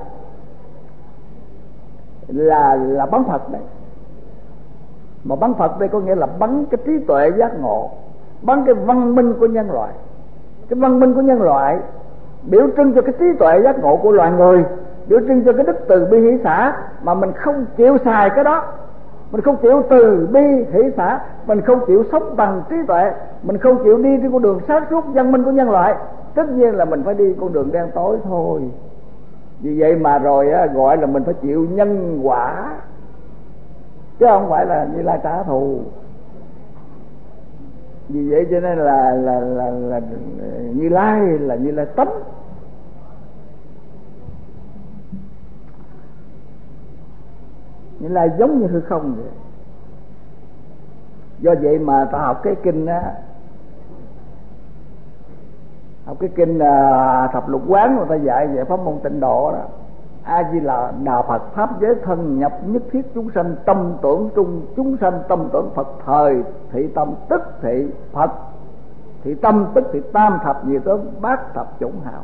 là là bắn Phật đấy. Mà bắn Phật đây có nghĩa là bắn cái trí tuệ giác ngộ, bắn cái văn minh của nhân loại. Cái văn minh của nhân loại biểu trưng cho cái trí tuệ giác ngộ của loài người, biểu trưng cho cái đức từ bi hỷ xả, mà mình không chịu xài cái đó, mình không chịu từ bi hỷ xả, mình không chịu sống bằng trí tuệ, mình không chịu đi trên con đường sát suốt văn minh của nhân loại, tất nhiên là mình phải đi con đường đen tối thôi. Vì vậy mà rồi á, gọi là mình phải chịu nhân quả, chứ không phải là Như Lai trả thù. Vì vậy cho nên là là là, là, là Như Lai là Như Lai tánh. Như Lai giống như hư không vậy. Do vậy mà ta học cái kinh á, học cái kinh uh, Thập Lục Quán người ta dạy về pháp môn tịnh độ đó. A Di Đà Đạo Phật pháp giới thân nhập nhất thiết chúng sanh tâm tưởng trung, chúng sanh tâm tưởng Phật thời thị tâm tức thị Phật thị tâm tức thị tam thập nhị tướng bát thập chủng hào,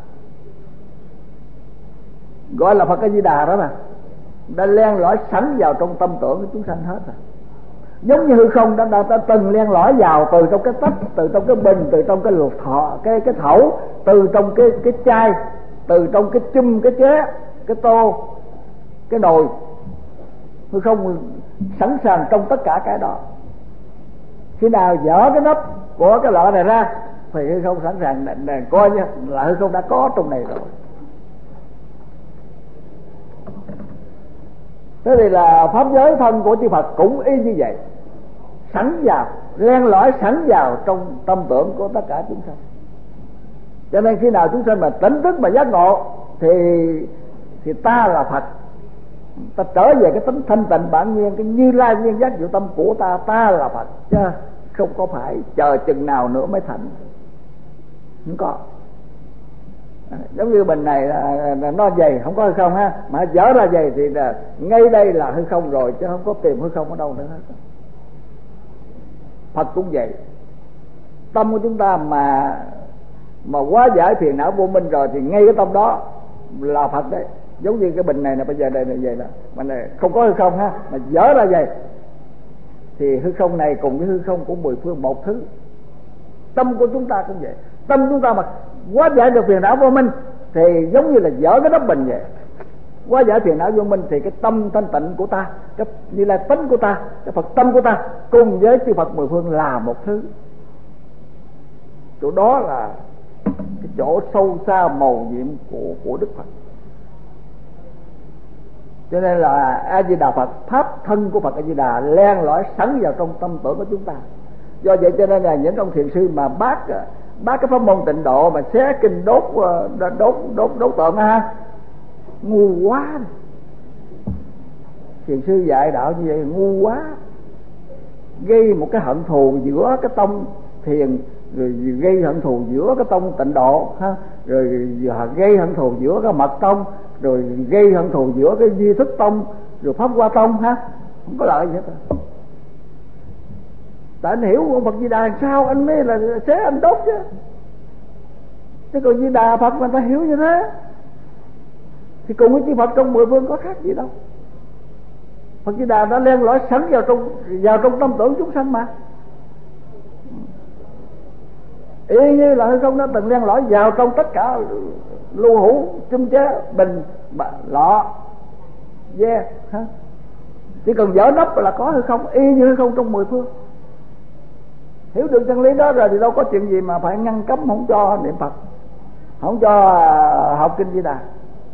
gọi là Phật A Di Đà đó mà, đã len lỏi sẵn vào trong tâm tưởng của chúng sanh hết rồi. Giống như hư không đã, đã, đã từng len lỏi vào từ trong cái tách, từ trong cái bình, từ trong cái lục thọ, cái cái thẩu, từ trong cái cái chai, từ trong cái chum, cái chế, cái tô, cái nồi. Hư không sẵn sàng trong tất cả cái đó. Khi nào dỡ cái nắp của cái lọ này ra thì hư không sẵn sàng để, để coi như là hư không đã có trong này rồi. Thế thì là pháp giới thân của chư Phật cũng y như vậy, sẵn vào, len lỏi sẵn vào trong tâm tưởng của tất cả chúng sanh. Cho nên khi nào chúng sanh mà tỉnh thức mà giác ngộ thì thì ta là Phật, ta trở về cái tính thanh tịnh bản nhiên, cái Như Lai nguyên giác diệu tâm của ta, ta là Phật, chứ không có phải chờ chừng nào nữa mới thành. Không có. À, giống như bình này là, là nó dày không có hư không ha, mà dở ra dày thì là, ngay đây là hư không rồi, chứ không có tìm hư không ở đâu nữa hết. Phật cũng vậy, tâm của chúng ta mà mà hóa giải phiền não vô minh rồi thì ngay cái tâm đó là Phật đấy. Giống như cái bình này nè, bây giờ đây này vậy đó, mà này không có hư không ha, mà dở ra vậy thì hư không này cùng với hư không của mười phương một thứ. Tâm của chúng ta cũng vậy, tâm chúng ta mà hóa giải được phiền não vô minh thì giống như là dở cái nắp bình vậy. Hóa giải phiền não vô minh thì cái tâm thanh tịnh của ta, cái như là tánh của ta, cái Phật tâm của ta cùng với chư Phật mười phương là một thứ. Chỗ đó là cái chỗ sâu xa màu nhiệm của của Đức Phật. Cho nên là A Di Đà Phật, pháp thân của Phật A Di Đà len lỏi sẵn vào trong tâm tưởng của chúng ta. Do vậy cho nên là những ông thiền sư mà bác bác cái pháp môn tịnh độ mà xé kinh đốt đốt đốt đốt tượng ha, ngu quá. Thiền sư dạy đạo như vậy ngu quá, gây một cái hận thù giữa cái tông thiền, rồi gây hận thù giữa cái tông tịnh độ ha, rồi gây hận thù giữa cái mật tông, rồi gây hận thù giữa cái Di Thức tông, rồi Pháp Hoa tông ha, không có lợi gì hết. Tại anh hiểu ông Phật Di Đà làm sao anh mới là xé anh đốt chứ. Chứ còn Di Đà Phật mà ta hiểu như thế thì cùng với chư Phật trong mười phương có khác gì đâu. Phật Di Đà đã len lỏi sẵn vào trong vào trong tâm tưởng chúng sanh mà. Y như là hư không nó từng len lỏi vào trong tất cả lưu hữu, chung chế, bình, lọ, ve ha. Chỉ cần dở nắp là có hư không, y như hư không trong mười phương. Hiểu được chân lý đó rồi thì đâu có chuyện gì mà phải ngăn cấm không cho niệm Phật, không cho học kinh Di Đà.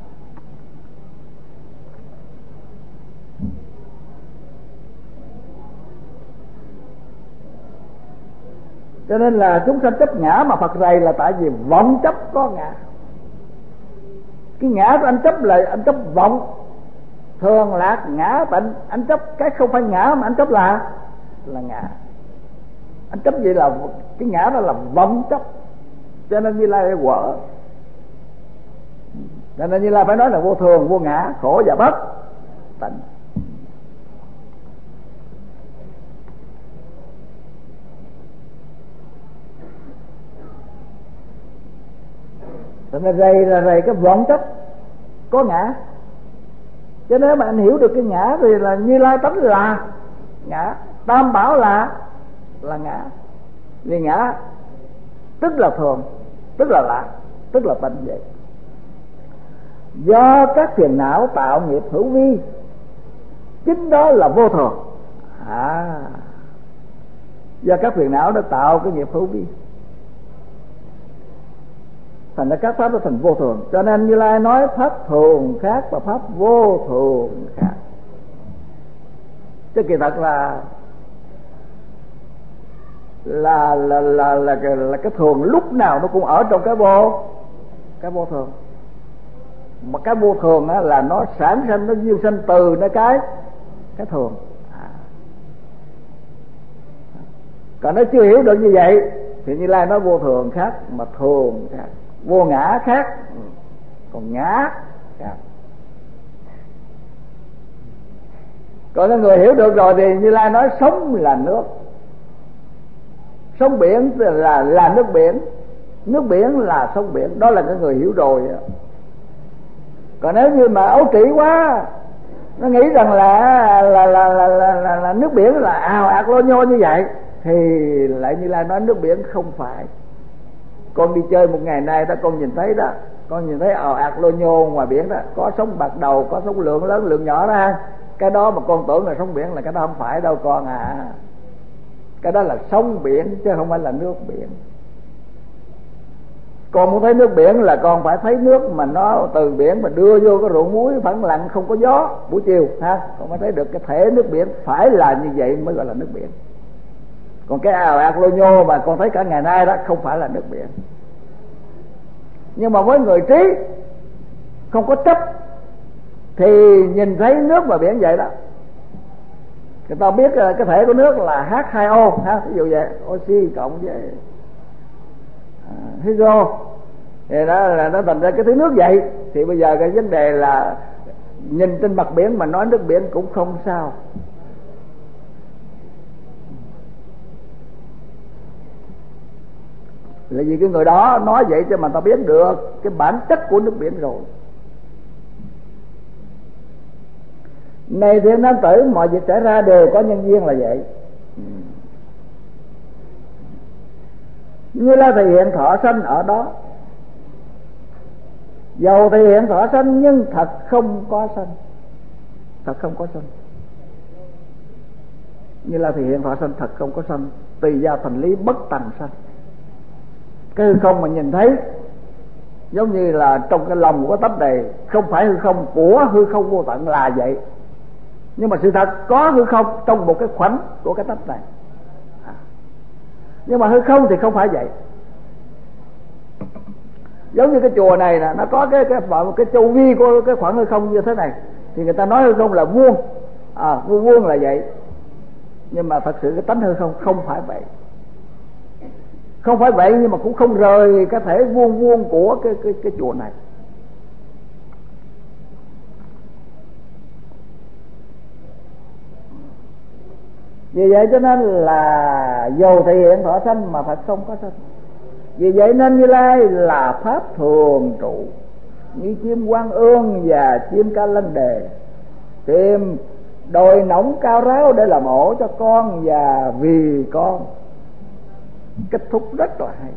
Cho nên là chúng sanh chấp ngã mà Phật rầy là tại vì vọng chấp có ngã. Cái ngã của anh chấp là anh chấp vọng, thường lạc ngã tịnh. Anh chấp cái không phải ngã mà anh chấp là là ngã. Anh chấp gì là cái ngã đó là vọng chấp. Cho nên Như Lai quở. Cho nên Như Lai phải nói là vô thường, vô ngã, khổ và bất tịnh. Cho nên rầy là rầy cái vọng chấp có ngã. Cho nên mà anh hiểu được cái ngã thì là Như Lai tánh là ngã, Tam Bảo là là ngã. Vì ngã tức là thường, tức là lạc, tức là tịnh vậy. Do các phiền não tạo nghiệp hữu vi, chính đó là vô thường. À, do các phiền não đã tạo cái nghiệp hữu vi, thành ra các pháp nó thành vô thường. Cho nên Như Lai nói pháp thường khác và pháp vô thường khác. Chứ kỳ thật là là là là là, là, là cái thường lúc nào nó cũng ở trong cái vô cái vô thường. Mà cái vô thường á là nó sản sinh, nó duyên sinh từ nơi cái cái thường. À. Còn nó chưa hiểu được như vậy thì Như Lai nói vô thường khác mà thường khác, vô ngã khác, còn ngã khác. Còn cái người hiểu được rồi thì Như Lai nói sống là nước, sông biển là là nước biển, nước biển là sông biển. Đó là cái người hiểu rồi. Còn nếu như mà ấu trĩ quá, nó nghĩ rằng là là là là, là, là, là nước biển là ào ạt lô nhô như vậy thì lại Như Lai nói nước biển không phải. Con đi chơi một ngày nay đó, con nhìn thấy đó, con nhìn thấy ào ạt lô nhô ngoài biển đó, có sóng bạc đầu, có sóng lượng lớn lượng nhỏ đó ha. Cái đó mà con tưởng là sóng biển là cái đó không phải đâu con à. Cái đó là sông biển chứ không phải là nước biển. Con muốn thấy nước biển là con phải thấy nước mà nó từ biển mà đưa vô cái ruộng muối phẳng lặng không có gió buổi chiều ha, con mới thấy được cái thể nước biển phải là như vậy mới gọi là nước biển. Còn cái ào ạt lô nhô mà con thấy cả ngày nay đó không phải là nước biển. Nhưng mà với người trí không có chấp thì nhìn thấy nước và biển vậy đó. Người ta biết cái thể của nước là H hai O ha, ví dụ vậy, oxy cộng với à, hydro, thì đó là nó thành ra cái thứ nước vậy. Thì bây giờ cái vấn đề là nhìn trên mặt biển mà nói nước biển cũng không sao. Là vì cái người đó nói vậy cho mà ta biết được cái bản chất của nước biển rồi. Này thiên nam tử, mọi việc xảy ra đều có nhân duyên là vậy. Như là thể hiện thọ sanh ở đó, dầu thể hiện thọ sanh nhưng thật không có sanh, thật không có sanh. Như là thể hiện thọ sanh thật không có sanh, tùy gia thành lý bất tầng sanh. Cái hư không mà nhìn thấy giống như là trong cái lòng của tấm này, không phải hư không của hư không vô tận là vậy. Nhưng mà sự thật có hư không trong một cái khoảnh của cái tấm này, à. Nhưng mà hư không thì không phải vậy. Giống như cái chùa này nè, nó có cái cái cái châu vi của cái khoảng hư không như thế này, thì người ta nói hư không là vuông, à, vuông vuông là vậy. Nhưng mà thật sự cái tánh hư không không phải vậy, không phải vậy, nhưng mà cũng không rời cái thể vuông vuông của cái cái cái chùa này. Vì vậy cho nên là dầu thể hiện thọ sanh mà thật không có sanh. Vì vậy nên Như Lai là pháp thường trụ, như chim Quan Ương và chim Ca Lân Đề tìm đồi nỏng cao ráo để làm ổ cho con và vì con. Kết thúc rất là hay.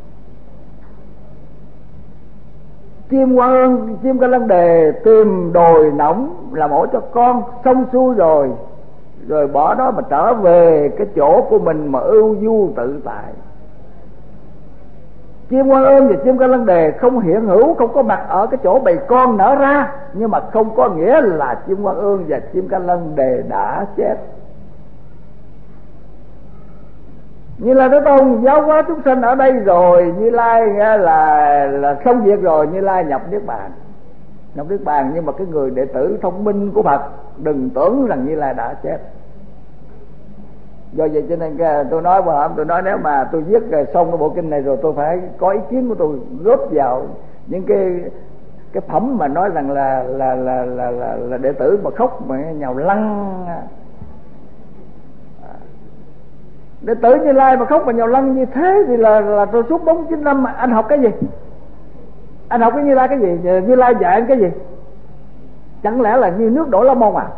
Chim Quan Ương, chim Ca Lân Đề tìm đồi nỏng làm ổ cho con, xong xuôi rồi rồi bỏ đó mà trở về cái chỗ của mình mà ưu du tự tại. Chim Quan Ương và chim Ca Lân Đề không hiện hữu, không có mặt ở cái chỗ bầy con nở ra, nhưng mà không có nghĩa là chim Quan Ương và chim Ca Lân Đề đã chết. Như Lai Thế Tôn giáo hóa chúng sanh ở đây rồi, Như Lai là là xong việc rồi, Như Lai nhập niết bàn, nhập niết bàn. Nhưng mà cái người đệ tử thông minh của Phật đừng tưởng rằng Như Lai đã chết. Do vậy cho nên tôi nói vào tôi nói nếu mà tôi viết xong cái bộ kinh này rồi, tôi phải có ý kiến của tôi góp vào những cái cái phẩm mà nói rằng là là là là là, là đệ tử mà khóc mà nhào lăn. Đệ tử Như Lai mà khóc mà nhào lăn như thế thì là là tôi suốt bốn mươi chín năm anh học cái gì? Anh học cái Như Lai cái gì? Như Lai dạy anh cái gì? Chẳng lẽ là như nước đổ lá môn à?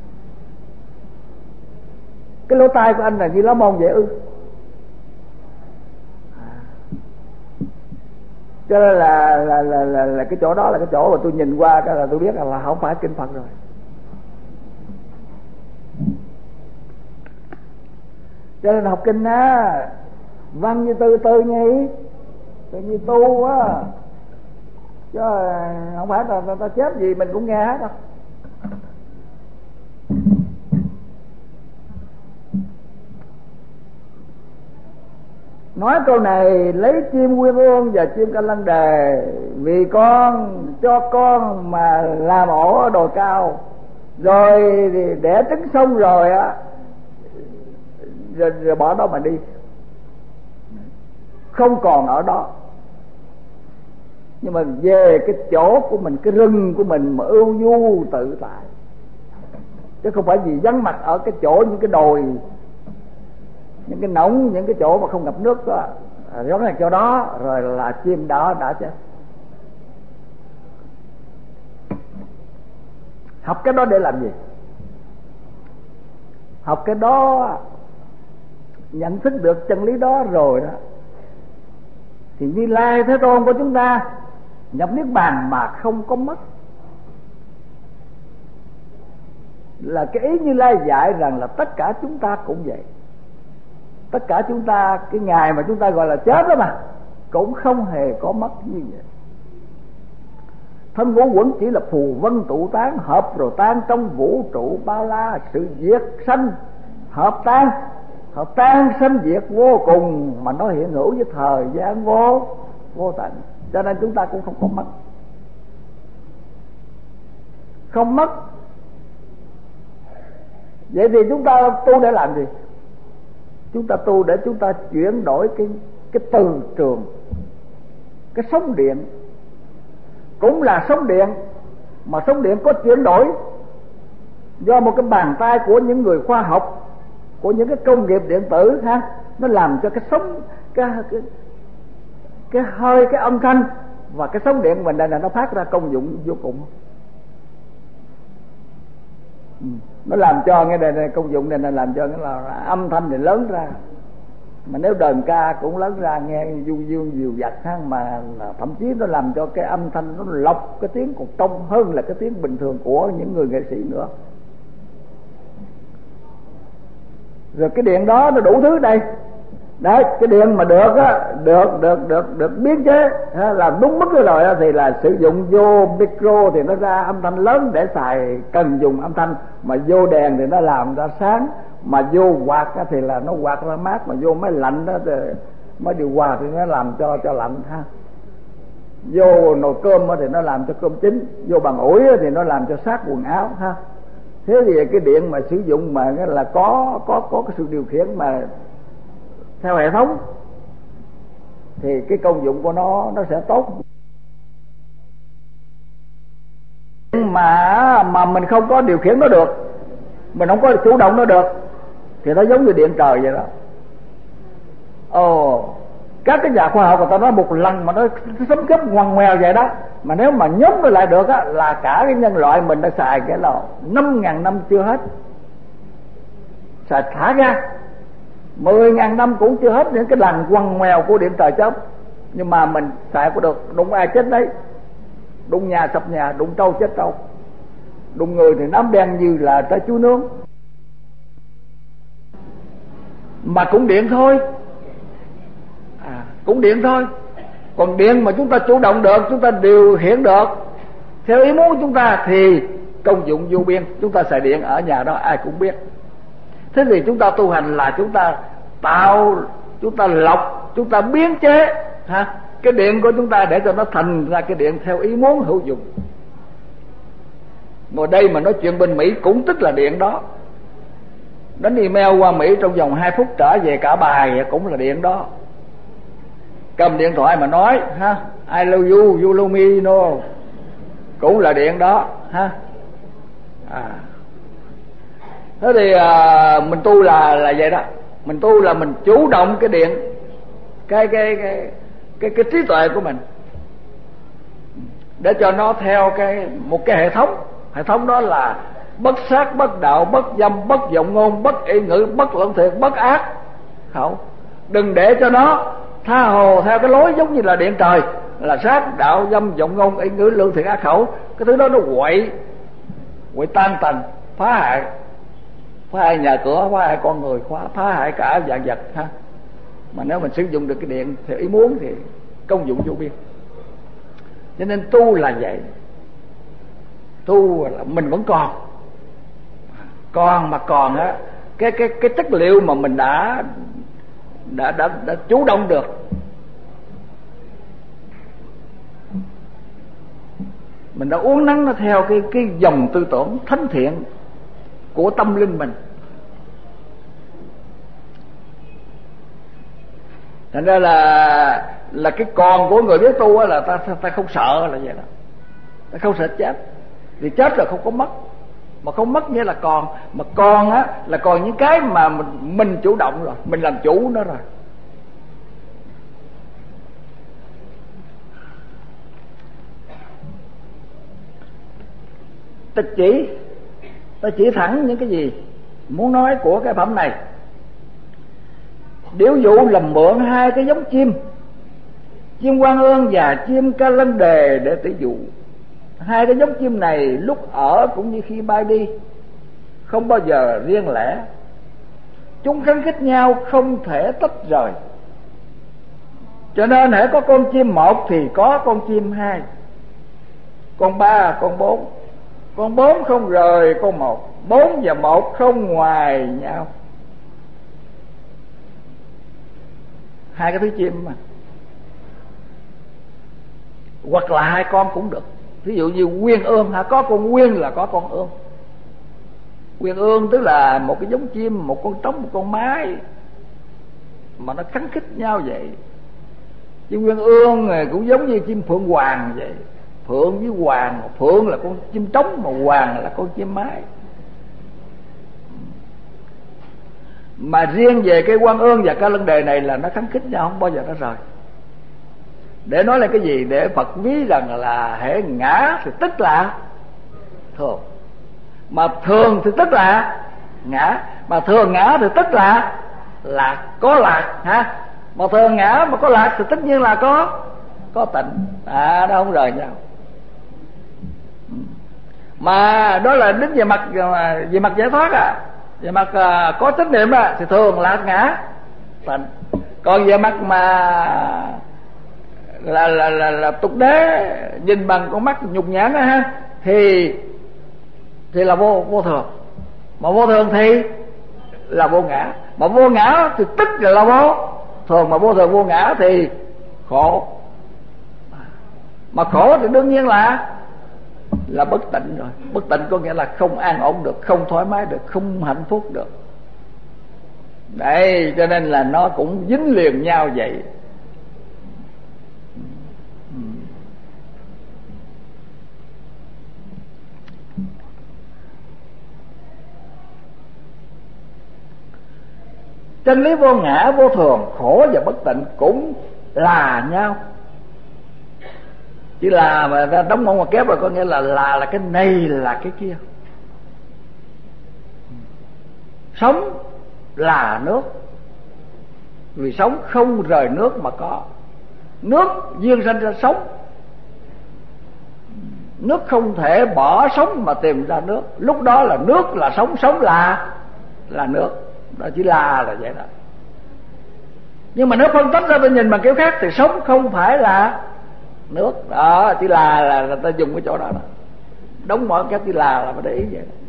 Cái lỗ tai của anh là như lá môn vậy ư? À. Cho nên là là, là là là cái chỗ đó là cái chỗ mà tôi nhìn qua cái là tôi biết là không phải kinh Phật rồi. Cho nên học kinh á, văn như từ từ nhỉ, tự như tu á, chứ không phải là ta, ta chép gì mình cũng nghe hết đâu. Nói câu này lấy chim Nguyên Ương và chim Ca Lân Đề vì con, cho con mà làm ổ ở đồi cao, rồi thì đẻ trứng xong rồi á, rồi, rồi bỏ đó mà đi, không còn ở đó. Nhưng mà về cái chỗ của mình, cái rừng của mình mà ưu du tự tại, chứ không phải vì vắng mặt ở cái chỗ những cái đồi, những cái nóng, những cái chỗ mà không ngập nước đó, giống là chỗ đó rồi là chim đó đã chết. Học cái đó để làm gì? Học cái đó, nhận thức được chân lý đó rồi đó, thì Như Lai Thế Tôn của chúng ta nhập niết bàn mà không có mất. Là cái ý Như Lai dạy rằng là tất cả chúng ta cũng vậy. Tất cả chúng ta, cái ngày mà chúng ta gọi là chết đó mà, cũng không hề có mất như vậy. Thân ngũ quẩn chỉ là phù vân tụ tán, hợp rồi tan trong vũ trụ bao la. Sự diệt sanh hợp tan, hợp tan sanh diệt vô cùng, mà nó hiện hữu với thời gian vô vô tận. Cho nên chúng ta cũng không có mất, không mất. Vậy thì chúng ta tu để làm gì? Chúng ta tu để chúng ta chuyển đổi cái cái từ trường, cái sóng điện cũng là sóng điện, mà sóng điện có chuyển đổi do một cái bàn tay của những người khoa học, của những cái công nghiệp điện tử ha, nó làm cho cái sóng cái cái, cái hơi, cái âm thanh và cái sóng điện mình đây là nó phát ra công dụng vô cùng. Ừ. Nó làm cho cái này, này công dụng này là làm cho cái là âm thanh thì lớn ra, mà nếu đờn ca cũng lớn ra nghe du dương dịu dặt ha, mà thậm chí nó làm cho cái âm thanh nó lọc cái tiếng còn trong hơn là cái tiếng bình thường của những người nghệ sĩ nữa. Rồi cái điện đó nó đủ thứ đây. Đấy, cái điện mà được á, được được được được biến chế ha, làm đúng mức rồi á, thì là sử dụng vô micro thì nó ra âm thanh lớn để xài cần dùng âm thanh, mà vô đèn thì nó làm ra sáng, mà vô quạt á, thì là nó quạt ra mát, mà vô máy lạnh đó thì máy điều hòa thì nó làm cho cho lạnh ha. Vô nồi cơm á, thì nó làm cho cơm chín, vô bàn ủi á, thì nó làm cho sát quần áo ha. Thế thì cái điện mà sử dụng mà là có có có cái sự điều khiển mà theo hệ thống thì cái công dụng của nó nó sẽ tốt. Mà mà mình không có điều khiển nó được, mình không có chủ động nó được, thì nó giống như điện trời vậy đó. Ồ, các cái nhà khoa học người ta nói một lần mà nó sấm chớp ngoằn ngoèo vậy đó, mà nếu mà nhóm nó lại được á, là cả cái nhân loại mình đã xài cái là năm ngàn năm chưa hết, xài thả ra mười ngàn năm cũng chưa hết những cái lần quằn ngoèo của điện trời chớp. Nhưng mà mình xài có được, đụng ai chết đấy, đụng nhà sập nhà, đụng trâu chết trâu, đụng người thì nám đen như là trái chuối nướng. Mà cũng điện thôi, à, cũng điện thôi. Còn điện mà chúng ta chủ động được, chúng ta điều khiển được theo ý muốn của chúng ta thì công dụng vô biên. Chúng ta xài điện ở nhà đó ai cũng biết. Thế thì chúng ta tu hành là chúng ta tạo, chúng ta lọc, chúng ta biến chế ha, cái điện của chúng ta để cho nó thành ra cái điện theo ý muốn hữu dụng. Ngồi đây mà nói chuyện bên Mỹ cũng tức là điện đó. Đánh email qua Mỹ trong vòng hai phút trở về cả bài cũng là điện đó. Cầm điện thoại mà nói ha, I love you, you love me, no, cũng là điện đó ha. À. Thế thì à, mình tu là là vậy đó. Mình tu là mình chủ động cái điện, cái cái cái cái cái trí tuệ của mình để cho nó theo cái một cái hệ thống. Hệ thống đó là bất sát, bất đạo, bất dâm, bất vọng ngôn, bất ý ngữ, bất luận thiệt, bất ác khẩu. Đừng để cho nó tha hồ theo cái lối giống như là điện trời, là sát, đạo, dâm, vọng ngôn, ý ngữ, lương thiệt, ác khẩu. Cái thứ đó nó quậy quậy tan tành, phá hại, phá hại nhà cửa, phá hại con người, phá hại cả vạn vật ha. Mà nếu mình sử dụng được cái điện theo ý muốn thì công dụng vô biên. Cho nên tu là vậy. Tu là mình vẫn còn, còn mà còn á, cái cái cái chất liệu mà mình đã đã đã đã chủ động được, mình đã uốn nắn nó theo cái cái dòng tư tưởng thánh thiện của tâm linh mình. Thành ra là là cái còn của người biết tu á, là ta, ta ta không sợ là vậy đó. Ta không sợ chết, vì chết là không có mất, mà không mất nghĩa là còn, mà còn á là còn những cái mà mình, mình chủ động rồi, mình làm chủ nó rồi. Ta chỉ ta chỉ thẳng những cái gì muốn nói của cái phẩm này. Điểu dụ làm mượn hai cái giống chim, chim Quan Ương và chim Ca Lân Đề để tỷ dụ. Hai cái giống chim này lúc ở cũng như khi bay đi, không bao giờ riêng lẻ. Chúng khăng khít nhau không thể tách rời. Cho nên hễ có con chim một thì có con chim hai, con ba, con bốn. Con bốn không rời con một, bốn và một không ngoài nhau. Hai cái thứ chim mà, hoặc là hai con cũng được. Ví dụ như Quyên Ương ha, có con Quyên là có con Ương. Quyên Ương tức là một cái giống chim, một con trống, một con mái mà nó khắng khích nhau vậy. Chim Quyên Ương cũng giống như chim Phượng Hoàng vậy. Phượng với Hoàng, Phượng là con chim trống mà Hoàng là con chim mái. Mà riêng về cái Quan Ương và Ca Lân Đề này là nó khắng khích nhau, không bao giờ nó rời. Để nói là cái gì? Để Phật ví rằng là hễ ngã thì tức là thường, mà thường thì tức là ngã, mà thường ngã thì tức là lạc, có lạc ha. Mà thường ngã mà có lạc thì tất nhiên là có có tịnh, à nó không rời nhau. Mà đó là đứng về mặt về mặt giải thoát à, về mặt uh, có chánh niệm à, thì thường lạc ngã tịnh. Còn về mặt mà là là là, là tục đế nhìn bằng con mắt nhục nhãn á ha, thì thì là vô vô thường. Mà vô thường thì là vô ngã, mà vô ngã thì tức là vô thường, mà vô thường vô ngã thì khổ. Mà khổ thì đương nhiên là là bất tịnh rồi. Bất tịnh có nghĩa là không an ổn được, không thoải mái được, không hạnh phúc được. Đấy, cho nên là nó cũng dính liền nhau vậy. Chân lý vô ngã, vô thường, khổ và bất tịnh cũng là nhau. Chỉ là mà ta đóng mông ngoặc kép rồi, có nghĩa là là là cái này là cái kia. Sống là nước, vì sống không rời nước mà có. Nước duyên sanh ra sống, nước không thể bỏ sống mà tìm ra nước. Lúc đó là nước là sống, sống là là nước. Đó chỉ là là vậy đó. Nhưng mà nếu phân tích ra bên nhìn bằng kiểu khác thì sống không phải là nước. Đó chỉ là là người ta dùng cái chỗ đó đó. Đóng mở cái chỉ là là phải để ý vậy đó.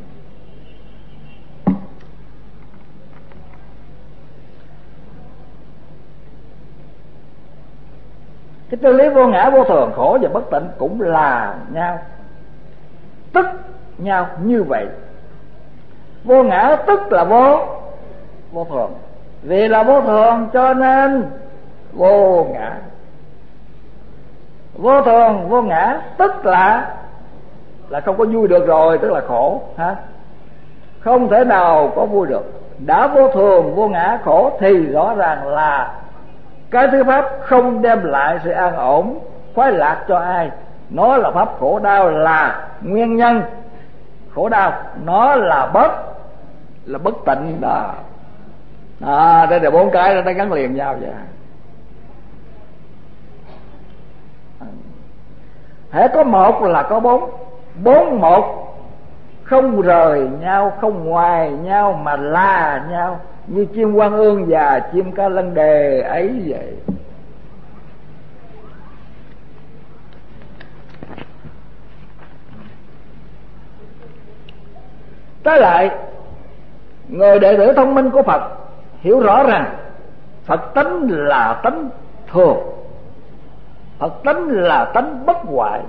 Cái chân lý vô ngã, vô thường, khổ và bất tịnh cũng là nhau, tức nhau như vậy. Vô ngã tức là vô vô thường, vì là vô thường cho nên vô ngã. Vô thường vô ngã tức là là không có vui được rồi, tức là khổ ha. Không thể nào có vui được. Đã vô thường vô ngã khổ thì rõ ràng là cái thứ pháp không đem lại sự an ổn khoái lạc cho ai. Nó là pháp khổ đau, là nguyên nhân khổ đau. Nó là bất là bất tịnh đó. À, đây là bốn cái nó gắn liền nhau vậy. Hễ có một là có bốn, bốn một không rời nhau, không ngoài nhau mà là nhau, như chim quan ương và chim ca lân đề ấy vậy. Trái lại, người đệ tử thông minh của Phật hiểu rõ rằng Phật tánh là tánh thường, Phật tánh là tánh bất hoại.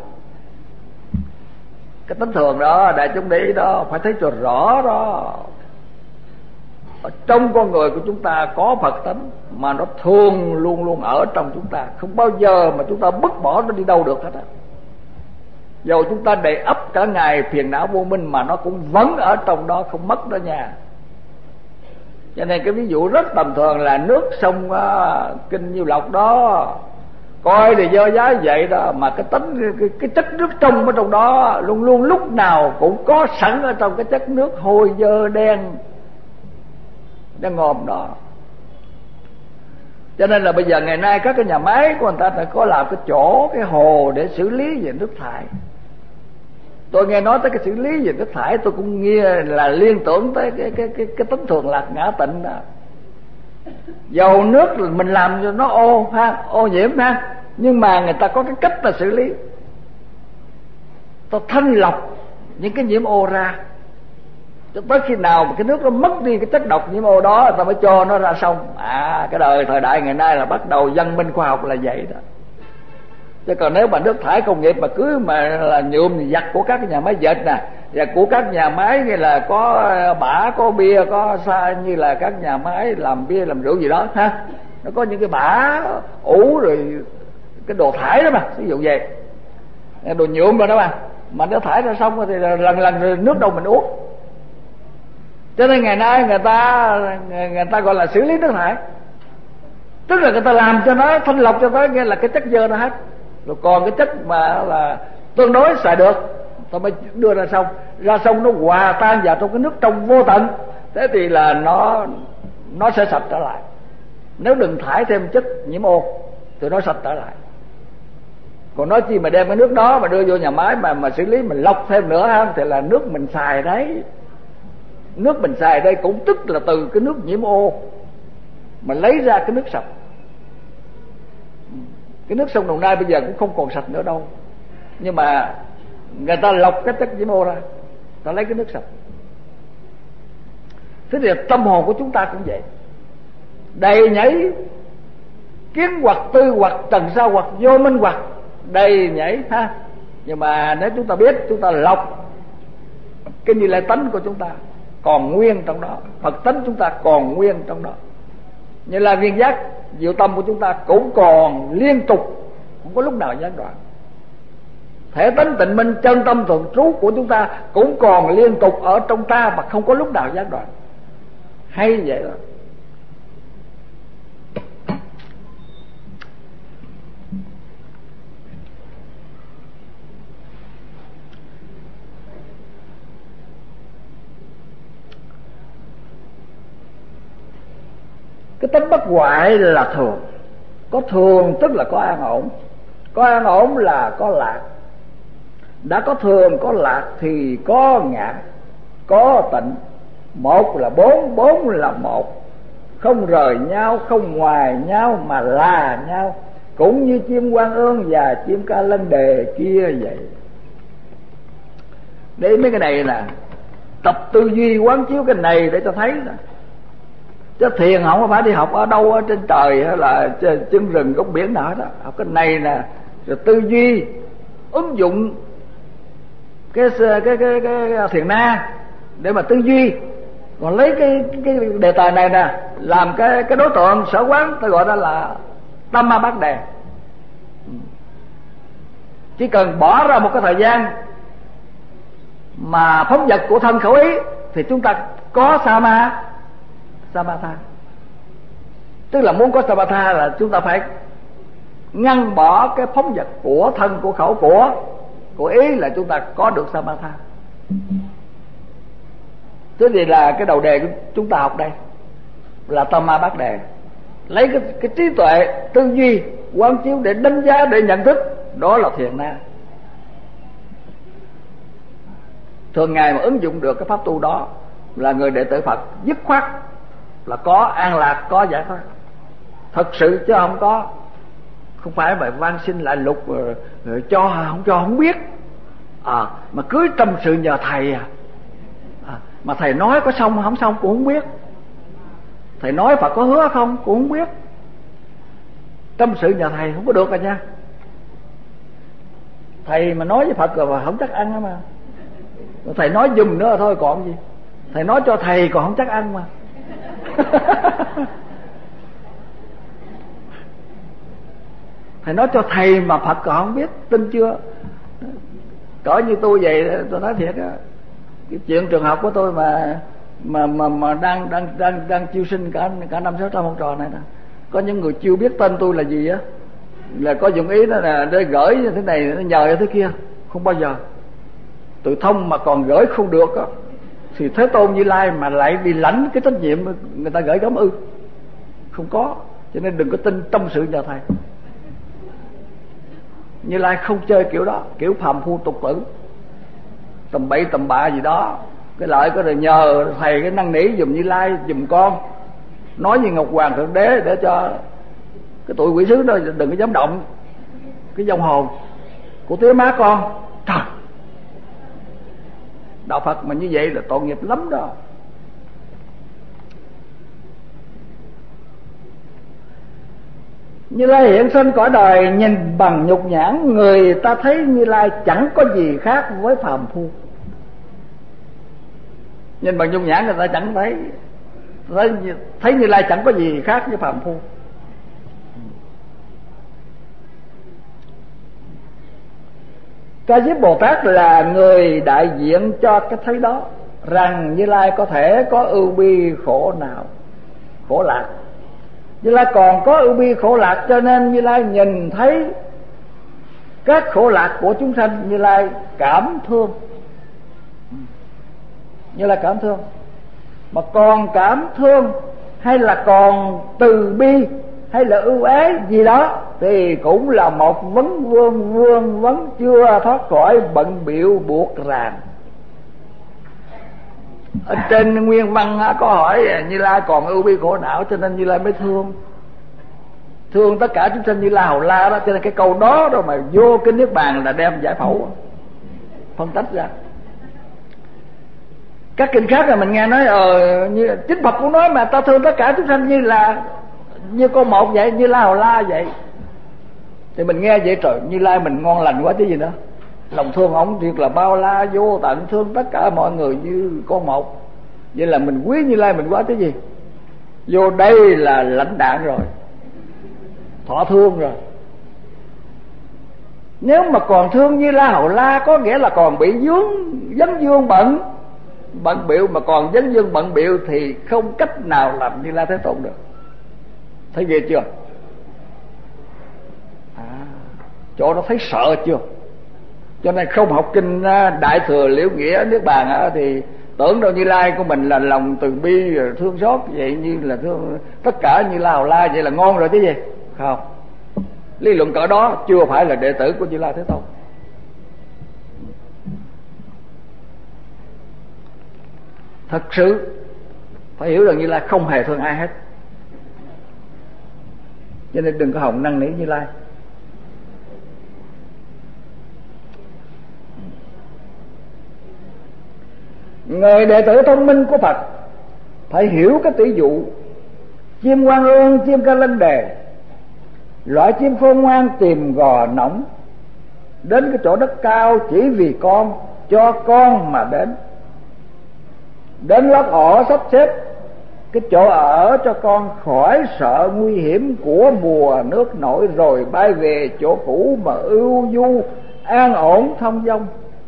Cái tánh thường đó đại chúng để ý đó, phải thấy cho rõ đó. Ở trong con người của chúng ta có Phật tánh, mà nó thường luôn luôn ở trong chúng ta, không bao giờ mà chúng ta bứt bỏ nó đi đâu được hết á. Dầu chúng ta đầy ắp cả ngày phiền não vô minh mà nó cũng vẫn ở trong đó, không mất đó nha. Cho nên cái ví dụ rất tầm thường là nước sông uh, Kinh Nhiêu Lộc đó, coi thì dơ giá vậy đó, mà cái tính cái, cái chất nước trong ở trong đó luôn luôn lúc nào cũng có sẵn ở trong cái chất nước hôi dơ đen đen ngòm đó. Cho nên là bây giờ ngày nay các cái nhà máy của người ta phải có làm cái chỗ, cái hồ để xử lý về nước thải. Tôi nghe nói tới cái xử lý về nước thải, tôi cũng nghe là liên tưởng tới cái cái cái cái tính thường lạc ngã tịnh đó. Dầu nước mình làm cho nó ô ha, ô nhiễm ha, nhưng mà người ta có cái cách là xử lý, ta thanh lọc những cái nhiễm ô ra, cho tới khi nào mà cái nước nó mất đi cái chất độc nhiễm ô đó, ta mới cho nó ra sông. À, cái đời thời đại ngày nay là bắt đầu văn minh khoa học là vậy đó. Chứ còn nếu mà nước thải công nghiệp mà cứ mà là nhuộm thì giặt của các nhà máy dệt nè, và của các nhà máy như là có bã, có bia, có xa như là các nhà máy làm bia làm rượu gì đó ha, nó có những cái bã ủ rồi cái đồ thải đó mà, ví dụ vậy, đồ nhuộm rồi đó mà, mà nó thải ra xong thì lần lần rồi nước đâu mình uống. Cho nên ngày nay người ta người ta gọi là xử lý nước thải. Tức là người ta làm cho nó thanh lọc cho tới nghe là cái chất dơ nó hết, rồi còn cái chất mà là tương đối xài được ta mới đưa ra sông. Ra sông nó hòa tan vào trong cái nước trong vô tận, thế thì là nó nó sẽ sạch trở lại. Nếu đừng thải thêm chất nhiễm ô thì nó sạch trở lại. Còn nói chi mà đem cái nước đó mà đưa vô nhà máy mà mà xử lý, mình lọc thêm nữa ha, thì là nước mình xài đấy. Nước mình xài đây cũng tức là từ cái nước nhiễm ô mà lấy ra cái nước sạch. Cái nước sông Đồng Nai bây giờ cũng không còn sạch nữa đâu, nhưng mà người ta lọc cái chất nhiễm ô ra, ta lấy cái nước sạch. Thế thì tâm hồn của chúng ta cũng vậy, đầy nhảy kiến hoặc tư hoặc trần sao hoặc vô minh hoặc đầy nhảy ha. Nhưng mà nếu chúng ta biết, chúng ta lọc cái Như Lai tánh của chúng ta còn nguyên trong đó, Phật tánh chúng ta còn nguyên trong đó, Như Lai viên giác diệu tâm của chúng ta cũng còn liên tục, không có lúc nào gián đoạn. Thể tánh tịnh minh chân tâm thường trú của chúng ta cũng còn liên tục ở trong ta mà không có lúc nào gián đoạn. Hay vậy đó. Cái tánh bất hoại là thường. Có thường tức là có an ổn. Có an ổn là có lạc. Đã có thường có lạc thì có ngã, có tịnh. Một là bốn, bốn là một. Không rời nhau, không ngoài nhau mà là nhau. Cũng như chim Quan Ương và chim Ca Lân Đề kia vậy. Để mấy cái này nè, tập tư duy quán chiếu cái này để cho thấy nè. Chứ thiền không phải đi học ở đâu ở trên trời hay là chân rừng góc biển nào đó. Học cái này nè, rồi tư duy ứng dụng cái cái cái cái, cái thiền na để mà tư duy. Còn lấy cái cái đề tài này nè làm cái cái đối tượng sở quán, tôi gọi đó là Tam Ma Bát Đề. Chỉ cần bỏ ra một cái thời gian mà phóng dật của thân khẩu ý thì chúng ta có Sama Samatha. Tức là muốn có Samatha là chúng ta phải ngăn bỏ cái phóng dật của thân, của khẩu, của của ý, là chúng ta có được Samatha. Thế thì là cái đầu đề của chúng ta học đây là Tam Ma Bát Đề. Lấy cái, cái trí tuệ, tư duy, quán chiếu để đánh giá, để nhận thức, đó là thiền na. Thường ngày mà ứng dụng được cái pháp tu đó là người đệ tử Phật dứt khoát là có an lạc, có giải thoát thật sự, chứ không có không phải mà van xin lại lục rồi, rồi cho không cho không biết à, mà cưới tâm sự nhờ thầy à. à mà thầy nói có xong không xong cũng không biết, thầy nói Phật có hứa không cũng không biết. Tâm sự nhờ thầy không có được rồi nha. Thầy mà nói với Phật rồi mà không chắc ăn đó mà, thầy nói giùm nữa thôi còn gì. Thầy nói cho thầy còn không chắc ăn mà. Thầy nói cho thầy mà Phật còn không biết, tin chưa? Cỡ như tôi vậy, tôi nói thiệt á, cái chuyện trường học của tôi mà mà mà mà đang đang đang đang chiêu sinh cả cả năm sáu trăm học trò này nè, có những người chưa biết tên tôi là gì á, là có dụng ý đó là để gửi như thế này, nó nhờ như thế kia, không bao giờ. Tự thông mà còn gửi không được á, thì Thế Tôn Như Lai mà lại đi lãnh cái trách nhiệm người ta gửi gắm ư? Không có. Cho nên đừng có tin tâm sự nhờ thầy. Như Lai không chơi kiểu đó, kiểu phàm phu tục tử tầm bậy tầm bạ gì đó. Cái lợi có là nhờ thầy cái năn nỉ giùm Như Lai, giùm con, nói như Ngọc Hoàng Thượng Đế để cho cái tụi quỷ sứ đó đừng có dám động cái vong hồn của tía má con. Trời, đạo Phật mà như vậy là tội nghiệp lắm đó. Như Lai hiện sinh cõi đời, nhìn bằng nhục nhãn, người ta thấy Như Lai chẳng có gì khác với phàm phu. Nhìn bằng nhục nhãn người ta chẳng thấy, thấy, thấy Như Lai chẳng có gì khác với phàm phu. Ca Diếp Bồ Tát là người đại diện cho cái thấy đó, rằng Như Lai có thể có ưu bi khổ nào, khổ lạc. Như Lai còn có ưu bi khổ lạc, cho nên Như Lai nhìn thấy các khổ lạc của chúng sanh, Như Lai cảm thương. Như Lai cảm thương. Mà còn cảm thương hay là còn từ bi hay là ưu ái gì đó thì cũng là một vấn vương vương vấn chưa thoát khỏi bận bịu buộc ràng. Ở trên nguyên văn có hỏi Như Lai còn ưu bi khổ não, cho nên Như Lai mới thương. Thương tất cả chúng sanh Như La Hầu La đó. Cho nên cái câu đó đâu mà vô cái Niết Bàn là đem giải phẫu, phân tách ra. Các kinh khác là mình nghe nói ờ, như chính Phật cũng nói mà ta thương tất cả chúng sanh như là như con một vậy, Như La Hầu La vậy. Thì mình nghe vậy trời, Như Lai mình ngon lành quá chứ gì nữa. Lòng thương ông thiệt là bao la vô tận, thương tất cả mọi người như con một. Vậy là mình quý Như Lai mình quá chứ gì. Vô đây là lãnh đạn rồi, thọ thương rồi. Nếu mà còn thương Như La Hầu La có nghĩa là còn bị vướng vấn vương bận bận bịu, mà còn vấn vương bận bịu thì không cách nào làm Như Lai Thế Tôn được. Thấy ghê chưa? À, chỗ đó thấy sợ chưa? Cho nên không học kinh Đại Thừa Liễu Nghĩa Niết Bàn thì tưởng đâu Như Lai của mình là lòng từ bi thương xót vậy, như là thương tất cả Như La Hầu La vậy là ngon rồi chứ gì. Không, lý luận cỡ đó chưa phải là đệ tử của Như Lai Thế Tôn. Thật sự phải hiểu rằng Như Lai không hề thương ai hết. Cho nên đừng có hòng năn nỉ Như Lai. Người đệ tử thông minh của Phật phải hiểu cái tỷ dụ chim hoang ương, chim ca lân đề, loại chim khôn ngoan tìm gò nóng, đến cái chỗ đất cao chỉ vì con, cho con mà đến. Đến lót ổ sắp xếp cái chỗ ở cho con khỏi sợ nguy hiểm của mùa nước nổi, rồi bay về chỗ cũ mà ưu du an ổn thông dong.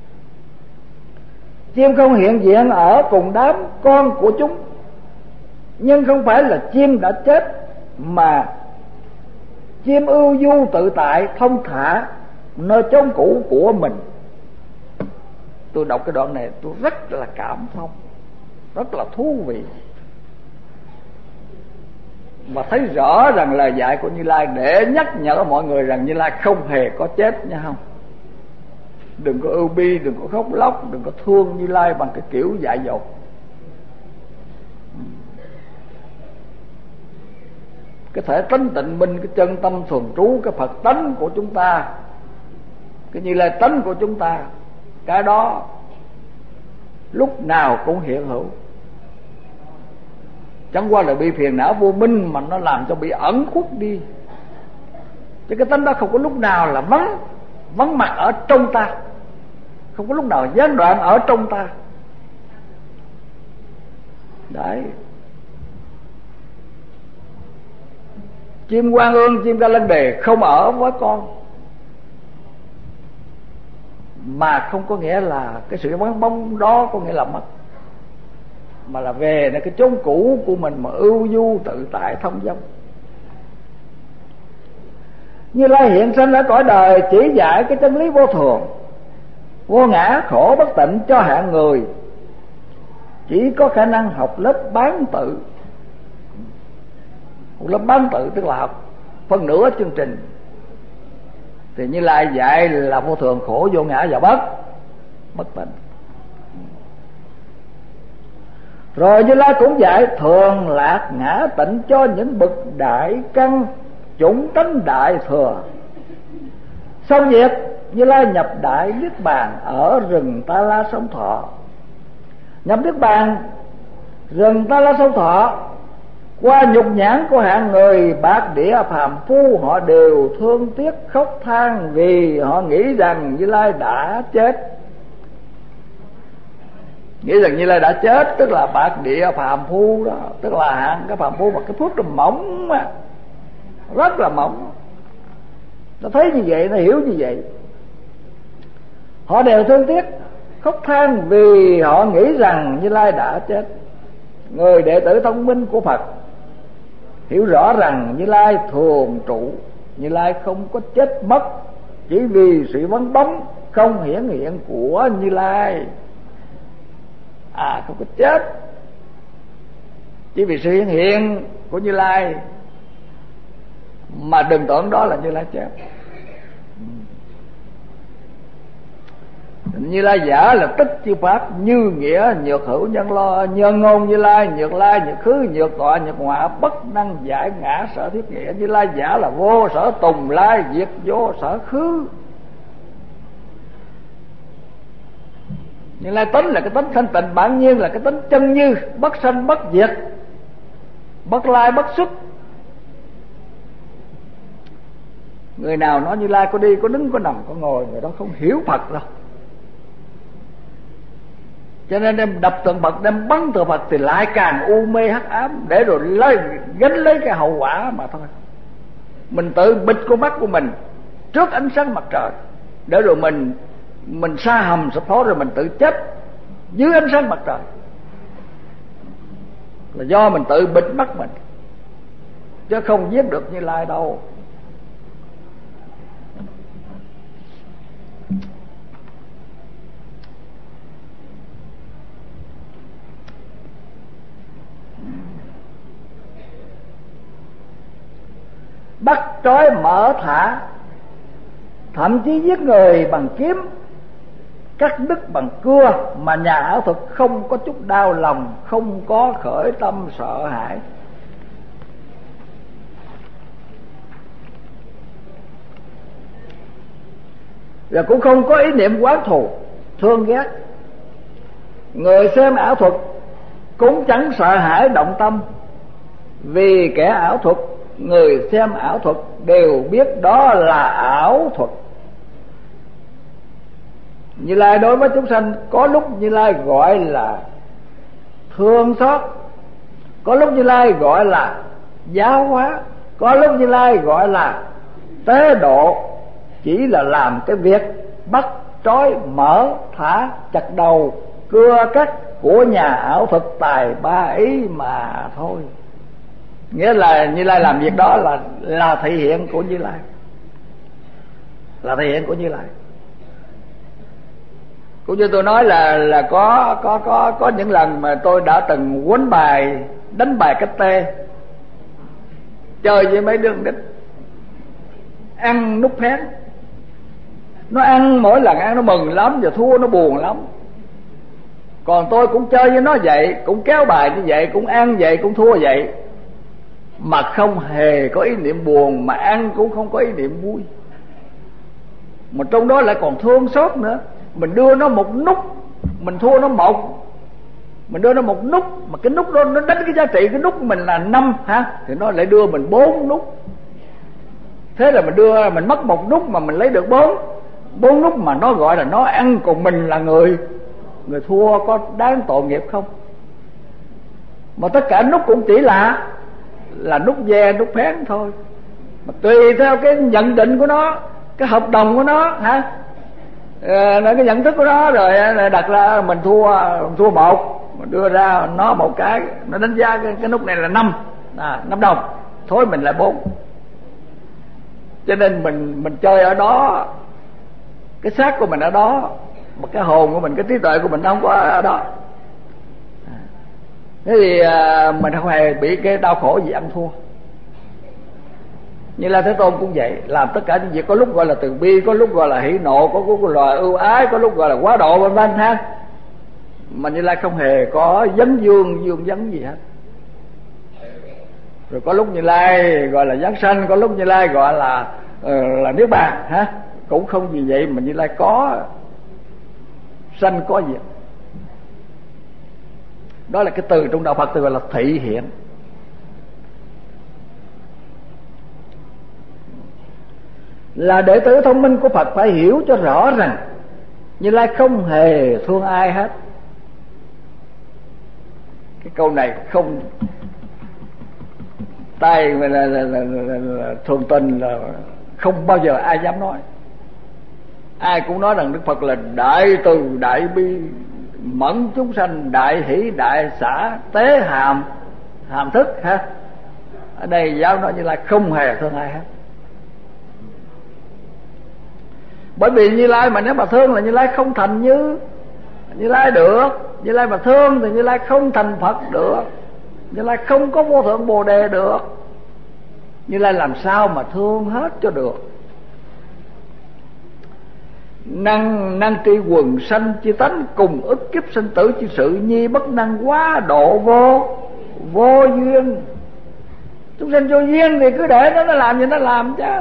Chim không hiện diện ở cùng đám con của chúng, nhưng không phải là chim đã chết, mà chim ưu du tự tại thông thả nơi chốn cũ của mình. Tôi đọc cái đoạn này tôi rất là cảm thông, rất là thú vị, và thấy rõ rằng lời dạy của Như Lai để nhắc nhở mọi người rằng Như Lai không hề có chết nha. Không, đừng có ưu bi, đừng có khóc lóc, đừng có thương Như Lai bằng cái kiểu dại dột. Cái thể tánh tịnh minh, cái chân tâm thuần trú, cái Phật tánh của chúng ta, cái Như Lai tánh của chúng ta, cái đó lúc nào cũng hiện hữu. Chẳng qua là bị phiền não vô minh mà nó làm cho bị ẩn khuất đi. Chứ cái tánh đó không có lúc nào là vắng vắng mặt ở trong ta, không có lúc nào gián đoạn ở trong ta. Đấy, chim hoang ương, chim ca lân đề không ở với con, mà không có nghĩa là cái sự vắng bóng đó có nghĩa là mất, mà là về là cái chốn cũ của mình mà ưu du tự tại thông dong. Như Lai hiện sinh ở cõi đời chỉ dạy cái chân lý vô thường, vô ngã, khổ bất tịnh cho hạng người chỉ có khả năng học lớp bán tự. Học lớp bán tự tức là học phân nửa chương trình. Thì Như Lai dạy là vô thường, khổ, vô ngã và bất bất tịnh. Rồi Như Lai cũng dạy thường lạc ngã tịnh cho những bậc đại căn chủng tánh đại thừa. Xong việc Như Lai nhập đại niết bàn ở rừng Ta La Sống Thọ. Nhập niết bàn rừng Ta La Sống Thọ, qua nhục nhãn của hạng người bát địa phàm phu, họ đều thương tiếc khóc than vì họ nghĩ rằng Như Lai đã chết. Nghĩ rằng Như Lai đã chết tức là bát địa phàm phu đó, tức là hạng cái phàm phu mà cái phước nó mỏng mà, rất là mỏng. Nó thấy như vậy, nó hiểu như vậy, họ đều thương tiếc khóc than vì họ nghĩ rằng Như Lai đã chết. Người đệ tử thông minh của Phật hiểu rõ rằng Như Lai thường trụ, Như Lai không có chết mất, chỉ vì sự vắng bóng không hiển hiện của Như Lai. À, không có chết, chỉ vì sự hiển hiện của Như Lai, mà đừng tưởng đó là Như Lai chết. Như Lai giả là tích chư pháp, như nghĩa nhược hữu nhân lo, nhân ngôn Như Lai nhược lai nhược khứ nhược tọa nhược ngọa, bất năng giải ngã sở thiết nghĩa. Như Lai giả là vô sở tùng lai, diệt vô sở khứ. Như Lai tính là cái tính thanh tịnh bản nhiên, là cái tính chân như, bất sanh bất diệt, bất lai bất xuất. Người nào nói Như Lai có đi có đứng có nằm có ngồi, người đó không hiểu Phật đâu. Cho nên đem đập tượng Phật, đem bắn tượng Phật thì lại càng u mê hắc ám, để rồi lấy gánh lấy cái hậu quả mà thôi. Mình tự bịt con mắt của mình trước ánh sáng mặt trời, để rồi mình mình sa hầm sụp thố, rồi mình tự chết dưới ánh sáng mặt trời, là do mình tự bịt mắt mình, chứ không giết được Như Lai đâu. Bắt trói mở thả, thậm chí giết người bằng kiếm, cắt đứt bằng cưa, mà nhà ảo thuật không có chút đau lòng, không có khởi tâm sợ hãi. Và cũng không có ý niệm oán thù thương ghét. Người xem ảo thuật cũng chẳng sợ hãi động tâm, vì kẻ ảo thuật, người xem ảo thuật đều biết đó là ảo thuật. Như Lai đối với chúng sanh, có lúc Như Lai gọi là thương xót, có lúc Như Lai gọi là giáo hóa, có lúc Như Lai gọi là tế độ, chỉ là làm cái việc bắt trói mở thả, chặt đầu cưa cắt của nhà ảo thuật tài ba ý mà thôi. Nghĩa là Như Lai làm việc đó là là thể hiện của Như Lai, là thể hiện của Như Lai. Cũng như tôi nói là là có có có có những lần mà tôi đã từng quánh bài, đánh bài cách tê, chơi với mấy đứa đích, ăn nút phén. Nó ăn mỗi lần ăn nó mừng lắm, và thua nó buồn lắm. Còn tôi cũng chơi với nó vậy, cũng kéo bài như vậy, cũng ăn vậy, cũng thua vậy, mà không hề có ý niệm buồn, mà ăn cũng không có ý niệm vui. Mà trong đó lại còn thương xót nữa. Mình đưa nó một nút, mình thua nó một, mình đưa nó một nút, mà cái nút đó nó đánh cái giá trị cái nút của mình là năm hả, thì nó lại đưa mình bốn nút. Thế là mình đưa mình mất một nút mà mình lấy được bốn bốn nút, mà nó gọi là nó ăn, còn mình là người người thua, có đáng tội nghiệp không? Mà tất cả nút cũng chỉ là là nút ve, nút phén thôi. Mà tùy theo cái nhận định của nó, cái hợp đồng của nó hả, à, cái nhận thức của nó, rồi đặt ra mình thua mình thua một, mình đưa ra nó một cái, nó đánh giá cái, cái nút này là năm, à, năm đồng, thôi mình lại bốn. Cho nên mình mình chơi ở đó, cái xác của mình ở đó, mà cái hồn của mình, cái trí tuệ của mình nó không có ở đó. Thế thì à, mình không hề bị cái đau khổ gì ăn thua. Như là Thế Tôn cũng vậy, làm tất cả những việc có lúc gọi là từ bi, có lúc gọi là hỷ nộ, có lúc gọi là ưu ái, có lúc gọi là quá độ, vân vân ha. Mà Như Lai không hề có vấn vương vương vấn gì hết. Rồi có lúc Như Lai gọi là giáng sanh, có lúc Như Lai gọi là uh, là niết bàn ha, cũng không gì vậy, mà Như Lai có sanh có diệt. Đó là cái từ trong đạo Phật từ gọi là thị hiện. Là đệ tử thông minh của Phật phải hiểu cho rõ rằng Như Lai không hề thương ai hết. Cái câu này không tay là, là, là, là, là, là thường tình, là không bao giờ ai dám nói. Ai cũng nói rằng Đức Phật là đại từ đại bi, mẫn chúng sanh, đại hỷ đại xã, tế hàm hàm thức ha, Ở đây giáo nói Như Lai không hề thương ai hết. Bởi vì Như Lai mà nếu mà thương là Như Lai không thành Như Như Lai được. Như Lai mà thương thì Như Lai không thành Phật được. Như Lai không có vô thượng Bồ Đề được. Như Lai làm sao mà thương hết cho được. Năng năng tri quần sanh chi tánh, cùng ức kiếp sinh tử chi sự, nhi bất năng quá độ vô vô duyên. Chúng sinh vô duyên thì cứ để nó nó làm gì nó làm chứ.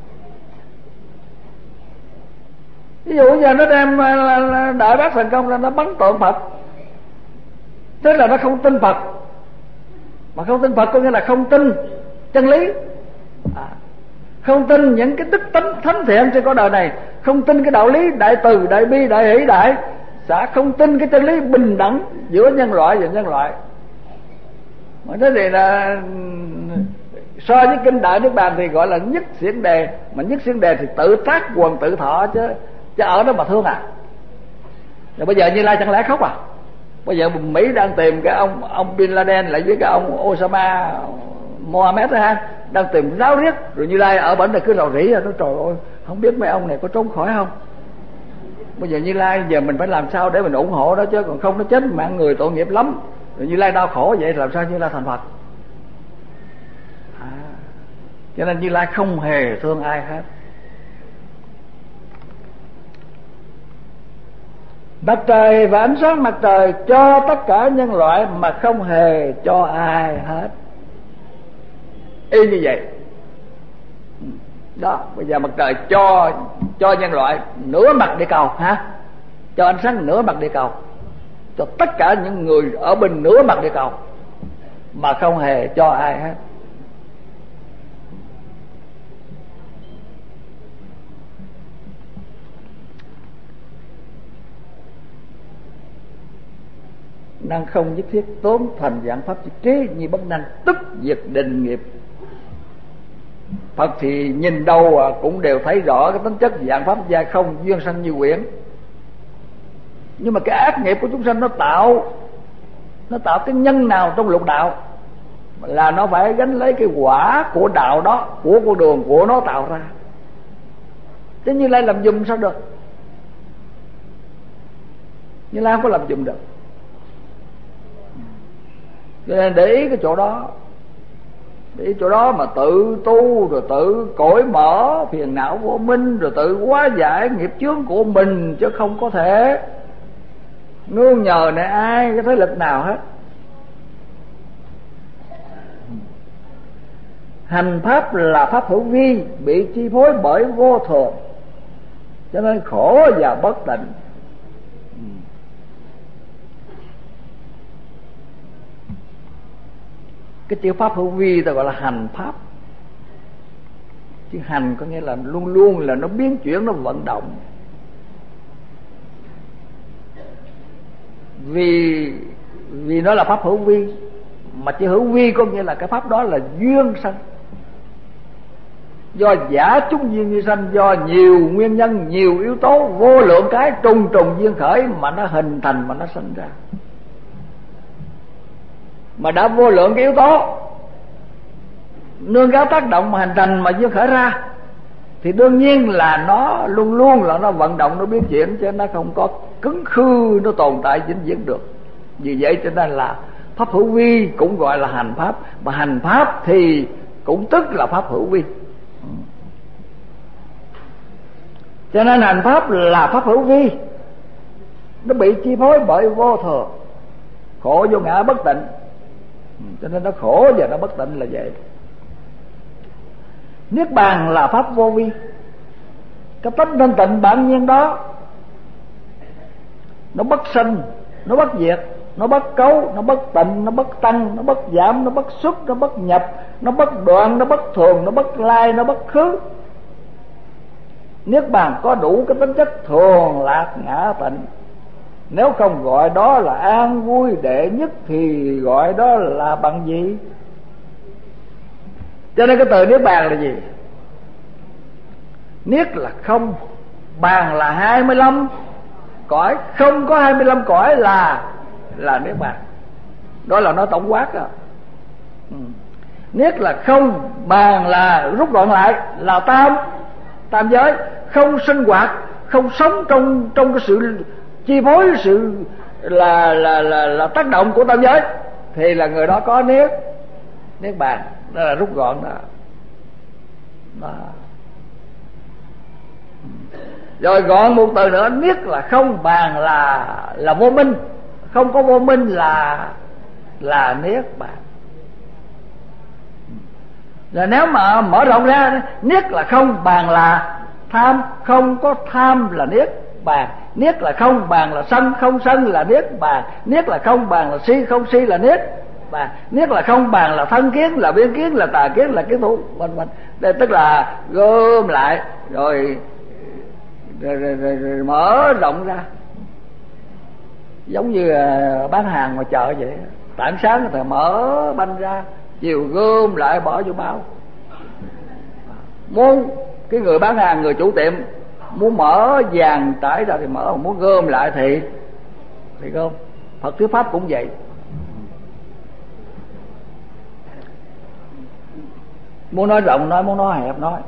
Ví dụ giờ nó đem Đại Bác Thành Công ra nó bắn tượng Phật, tức là nó không tin Phật. Mà không tin Phật có nghĩa là không tin chân lý, à, không tin những cái đức tánh thánh thiện trên cõi đời này, không tin cái đạo lý đại từ, đại bi, đại hỷ, đại xã, không tin cái chân lý bình đẳng giữa nhân loại và nhân loại. Mà thế thì là so với kinh Đại Niết Bàn thì gọi là nhất xiển đề. Mà nhất xiển đề thì tự tác quần tự thọ chứ, chứ ở đó mà thương à. Rồi bây giờ Như Lai chẳng lẽ khóc à? Bây giờ Mỹ đang tìm cái ông ông Bin Laden lại với cái ông Osama Mohammed đó ha, đang tìm ráo riết. Rồi Như Lai ở bển này cứ rầu rĩ rồi, nó trời ơi không biết mấy ông này có trốn khỏi không. Bây giờ Như Lai giờ mình phải làm sao để mình ủng hộ đó, chứ còn không nó chết mạng người tội nghiệp lắm. Rồi Như Lai đau khổ vậy làm sao Như Lai thành Phật à. Cho nên Như Lai không hề thương ai hết. Mặt trời và ánh sáng mặt trời cho tất cả nhân loại mà không hề cho ai hết. Y như vậy đó. Bây giờ mặt trời cho cho nhân loại nửa mặt địa cầu ha, cho ánh sáng nửa mặt địa cầu, cho tất cả những người ở bên nửa mặt địa cầu mà không hề cho ai hết. Năng không nhất thiết tốn thành dạng pháp trí, như bất năng tức diệt định nghiệp. Phật thì nhìn đâu cũng đều thấy rõ cái tính chất dạng pháp giai không, duyên sanh như quyển. Nhưng mà cái ác nghiệp của chúng sanh nó tạo nó tạo cái nhân nào trong lục đạo là nó phải gánh lấy cái quả của đạo đó, của con đường của nó tạo ra. Chứ Như Lai làm dùm sao được? Như Lai không có làm dùm được. Cho nên để ý cái chỗ đó, để ý chỗ đó mà tự tu, rồi tự cởi mở phiền não vô minh, rồi tự hóa giải nghiệp chướng của mình, chứ không có thể nương nhờ này ai cái thế lực nào hết. Hành pháp là pháp hữu vi, bị chi phối bởi vô thường, cho nên khổ và bất tịnh. Cái chữ pháp hữu vi ta gọi là hành pháp. Chứ hành có nghĩa là luôn luôn là nó biến chuyển, nó vận động. Vì vì nó là pháp hữu vi. Mà chữ hữu vi có nghĩa là cái pháp đó là duyên sanh, do giả chúng duyên như sanh, do nhiều nguyên nhân, nhiều yếu tố, vô lượng cái trùng trùng duyên khởi mà nó hình thành, mà nó sinh ra. Mà đã vô lượng cái yếu tố nương cái tác động mà hình thành mà duyên khởi ra, thì đương nhiên là nó luôn luôn là nó vận động, nó biến chuyển, chứ nó không có cứng khư, nó tồn tại vĩnh viễn được. Vì vậy cho nên là pháp hữu vi cũng gọi là hành pháp, mà hành pháp thì cũng tức là pháp hữu vi. Cho nên hành pháp là pháp hữu vi, nó bị chi phối bởi vô thường, khổ vô ngã bất tịnh, cho nên nó khổ và nó bất tịnh là vậy. Niết bàn là pháp vô vi, cái tánh thanh tịnh bản nhiên đó, nó bất sinh, nó bất diệt, nó bất cấu, nó bất tịnh, nó bất tăng, nó bất giảm, nó bất xuất, nó bất nhập, nó bất đoạn, nó bất thường, nó bất lai, nó bất khứ. Niết bàn có đủ cái tính chất thường lạc ngã tịnh. Nếu không gọi đó là an vui đệ nhất thì gọi đó là bằng gì? Cho nên cái từ niết bàn là gì? Niết là không, bàn là hai mươi lăm cõi, không có hai mươi lăm cõi là là niết bàn. Đó là nó tổng quát đó. Ừ. Niết là không, bàn là rút gọn lại là tam, tam giới, không sinh hoạt, không sống trong trong cái sự chi phối, sự là là là, là tác động của tam giới, thì là người đó có niết, niết bàn, đó là rút gọn đó. đó. Rồi gọn một từ nữa, niết là không, bàn là là vô minh, không có vô minh là là niết bàn. Rồi nếu mà mở rộng ra, niết là không, bàn là tham, không có tham là niết bàn. Niết là không, bàn là sân, không sân là niết bàn. Niết là không, bàn là si, không si là niết bàn. Niết là không, bàn là thân kiến, là biên kiến, là tà kiến, là kiến thủ, vân vân. Đây tức là gom lại rồi rồi, rồi, rồi, rồi mở rộng ra, giống như bán hàng ngoài chợ vậy. Tảng sáng người ta mở banh ra, chiều gom lại bỏ vô bao. Muốn cái người bán hàng, người chủ tiệm muốn mở vàng trải ra thì mở, muốn gom lại thì thì gom. Phật thuyết pháp cũng vậy. Muốn nói rộng nói, muốn nói hẹp nói.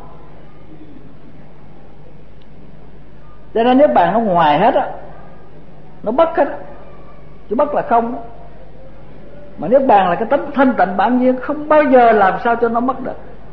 Cho nên niết bàn nó ngoài hết á, nó bất hết á. Chứ bất là không đó. Mà niết bàn là cái tánh thanh tịnh bản nhiên, không bao giờ làm sao cho nó mất được.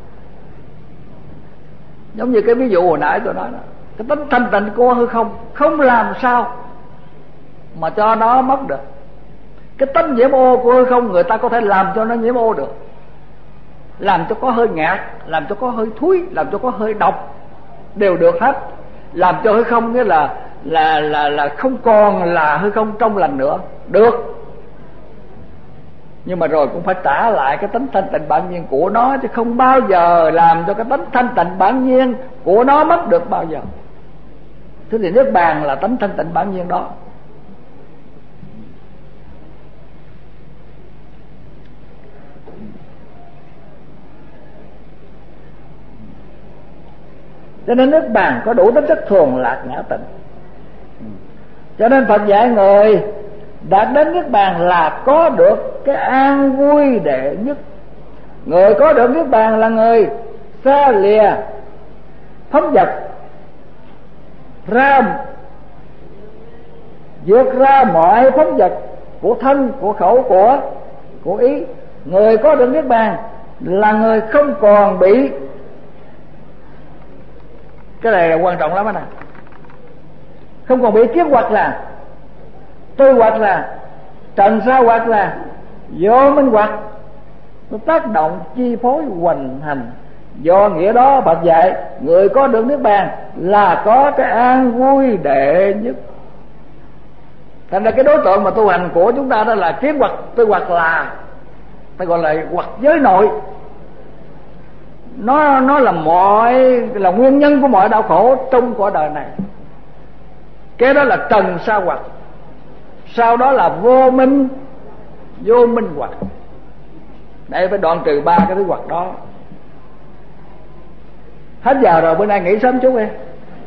Giống như cái ví dụ hồi nãy tôi nói đó, cái tánh thanh tịnh của hư không, không làm sao mà cho nó mất được. Cái tánh nhiễm ô của hư không, người ta có thể làm cho nó nhiễm ô được, làm cho có hơi ngạt, làm cho có hơi thúi, làm cho có hơi độc, đều được hết. Làm cho hư không nghĩa là là là là không còn là hư không trong lành nữa, được. Nhưng mà rồi cũng phải trả lại cái tánh thanh tịnh bản nhiên của nó, chứ không bao giờ làm cho cái tánh thanh tịnh bản nhiên của nó mất được bao giờ. Thế thì niết bàn là tánh thanh tịnh bản nhiên đó. Cho nên niết bàn có đủ tính chất thường lạc ngã tịnh. Cho nên Phật dạy người đạt đến niết bàn là có được cái an vui đệ nhất. Người có được niết bàn là người xa lìa phóng dật, ra vượt ra mọi phóng dật của thân, của khẩu, của của ý. Người có được niết bàn là người không còn bị, cái này là quan trọng lắm đó nè, không còn bị kiến hoặc là tư hoặc là trần sa hoặc là vô minh hoặc nó tác động chi phối hoành hành. Do nghĩa đó Phật dạy người có được niết bàn là có cái an vui đệ nhất. Thành ra cái đối tượng mà tu hành của chúng ta đó là kiến hoặc, tư hoặc là ta gọi là hoặc giới nội. Nó nó là mọi là nguyên nhân của mọi đau khổ trong cõi đời này. Cái đó là trần sa hoặc, sau đó là vô minh, vô minh hoặc. Để phải đoạn trừ ba cái thứ hoặc đó. Hết giờ rồi, bữa nay nghỉ sớm chút đi.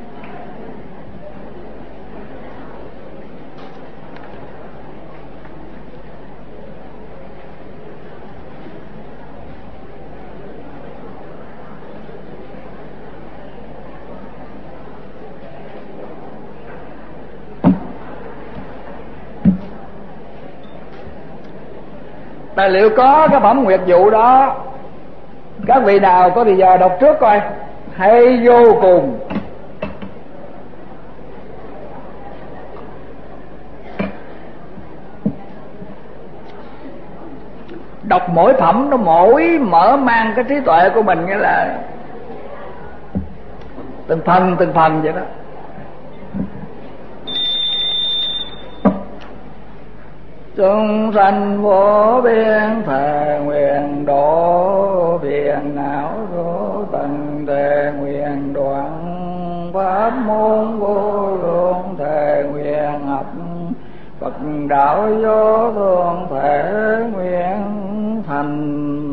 Tài liệu có cái phẩm nguyệt dụ đó, các vị nào có thời giờ đọc trước coi, hay vô cùng. Đọc mỗi phẩm nó mỗi mở mang cái trí tuệ của mình, nghĩa là từng phần từng phần vậy đó. Chúng sanh vô biên thề nguyện độ phiền não số tận thề nguyện đoạn pháp môn vô lượng thề nguyện học Phật đạo vô thường thể nguyện thành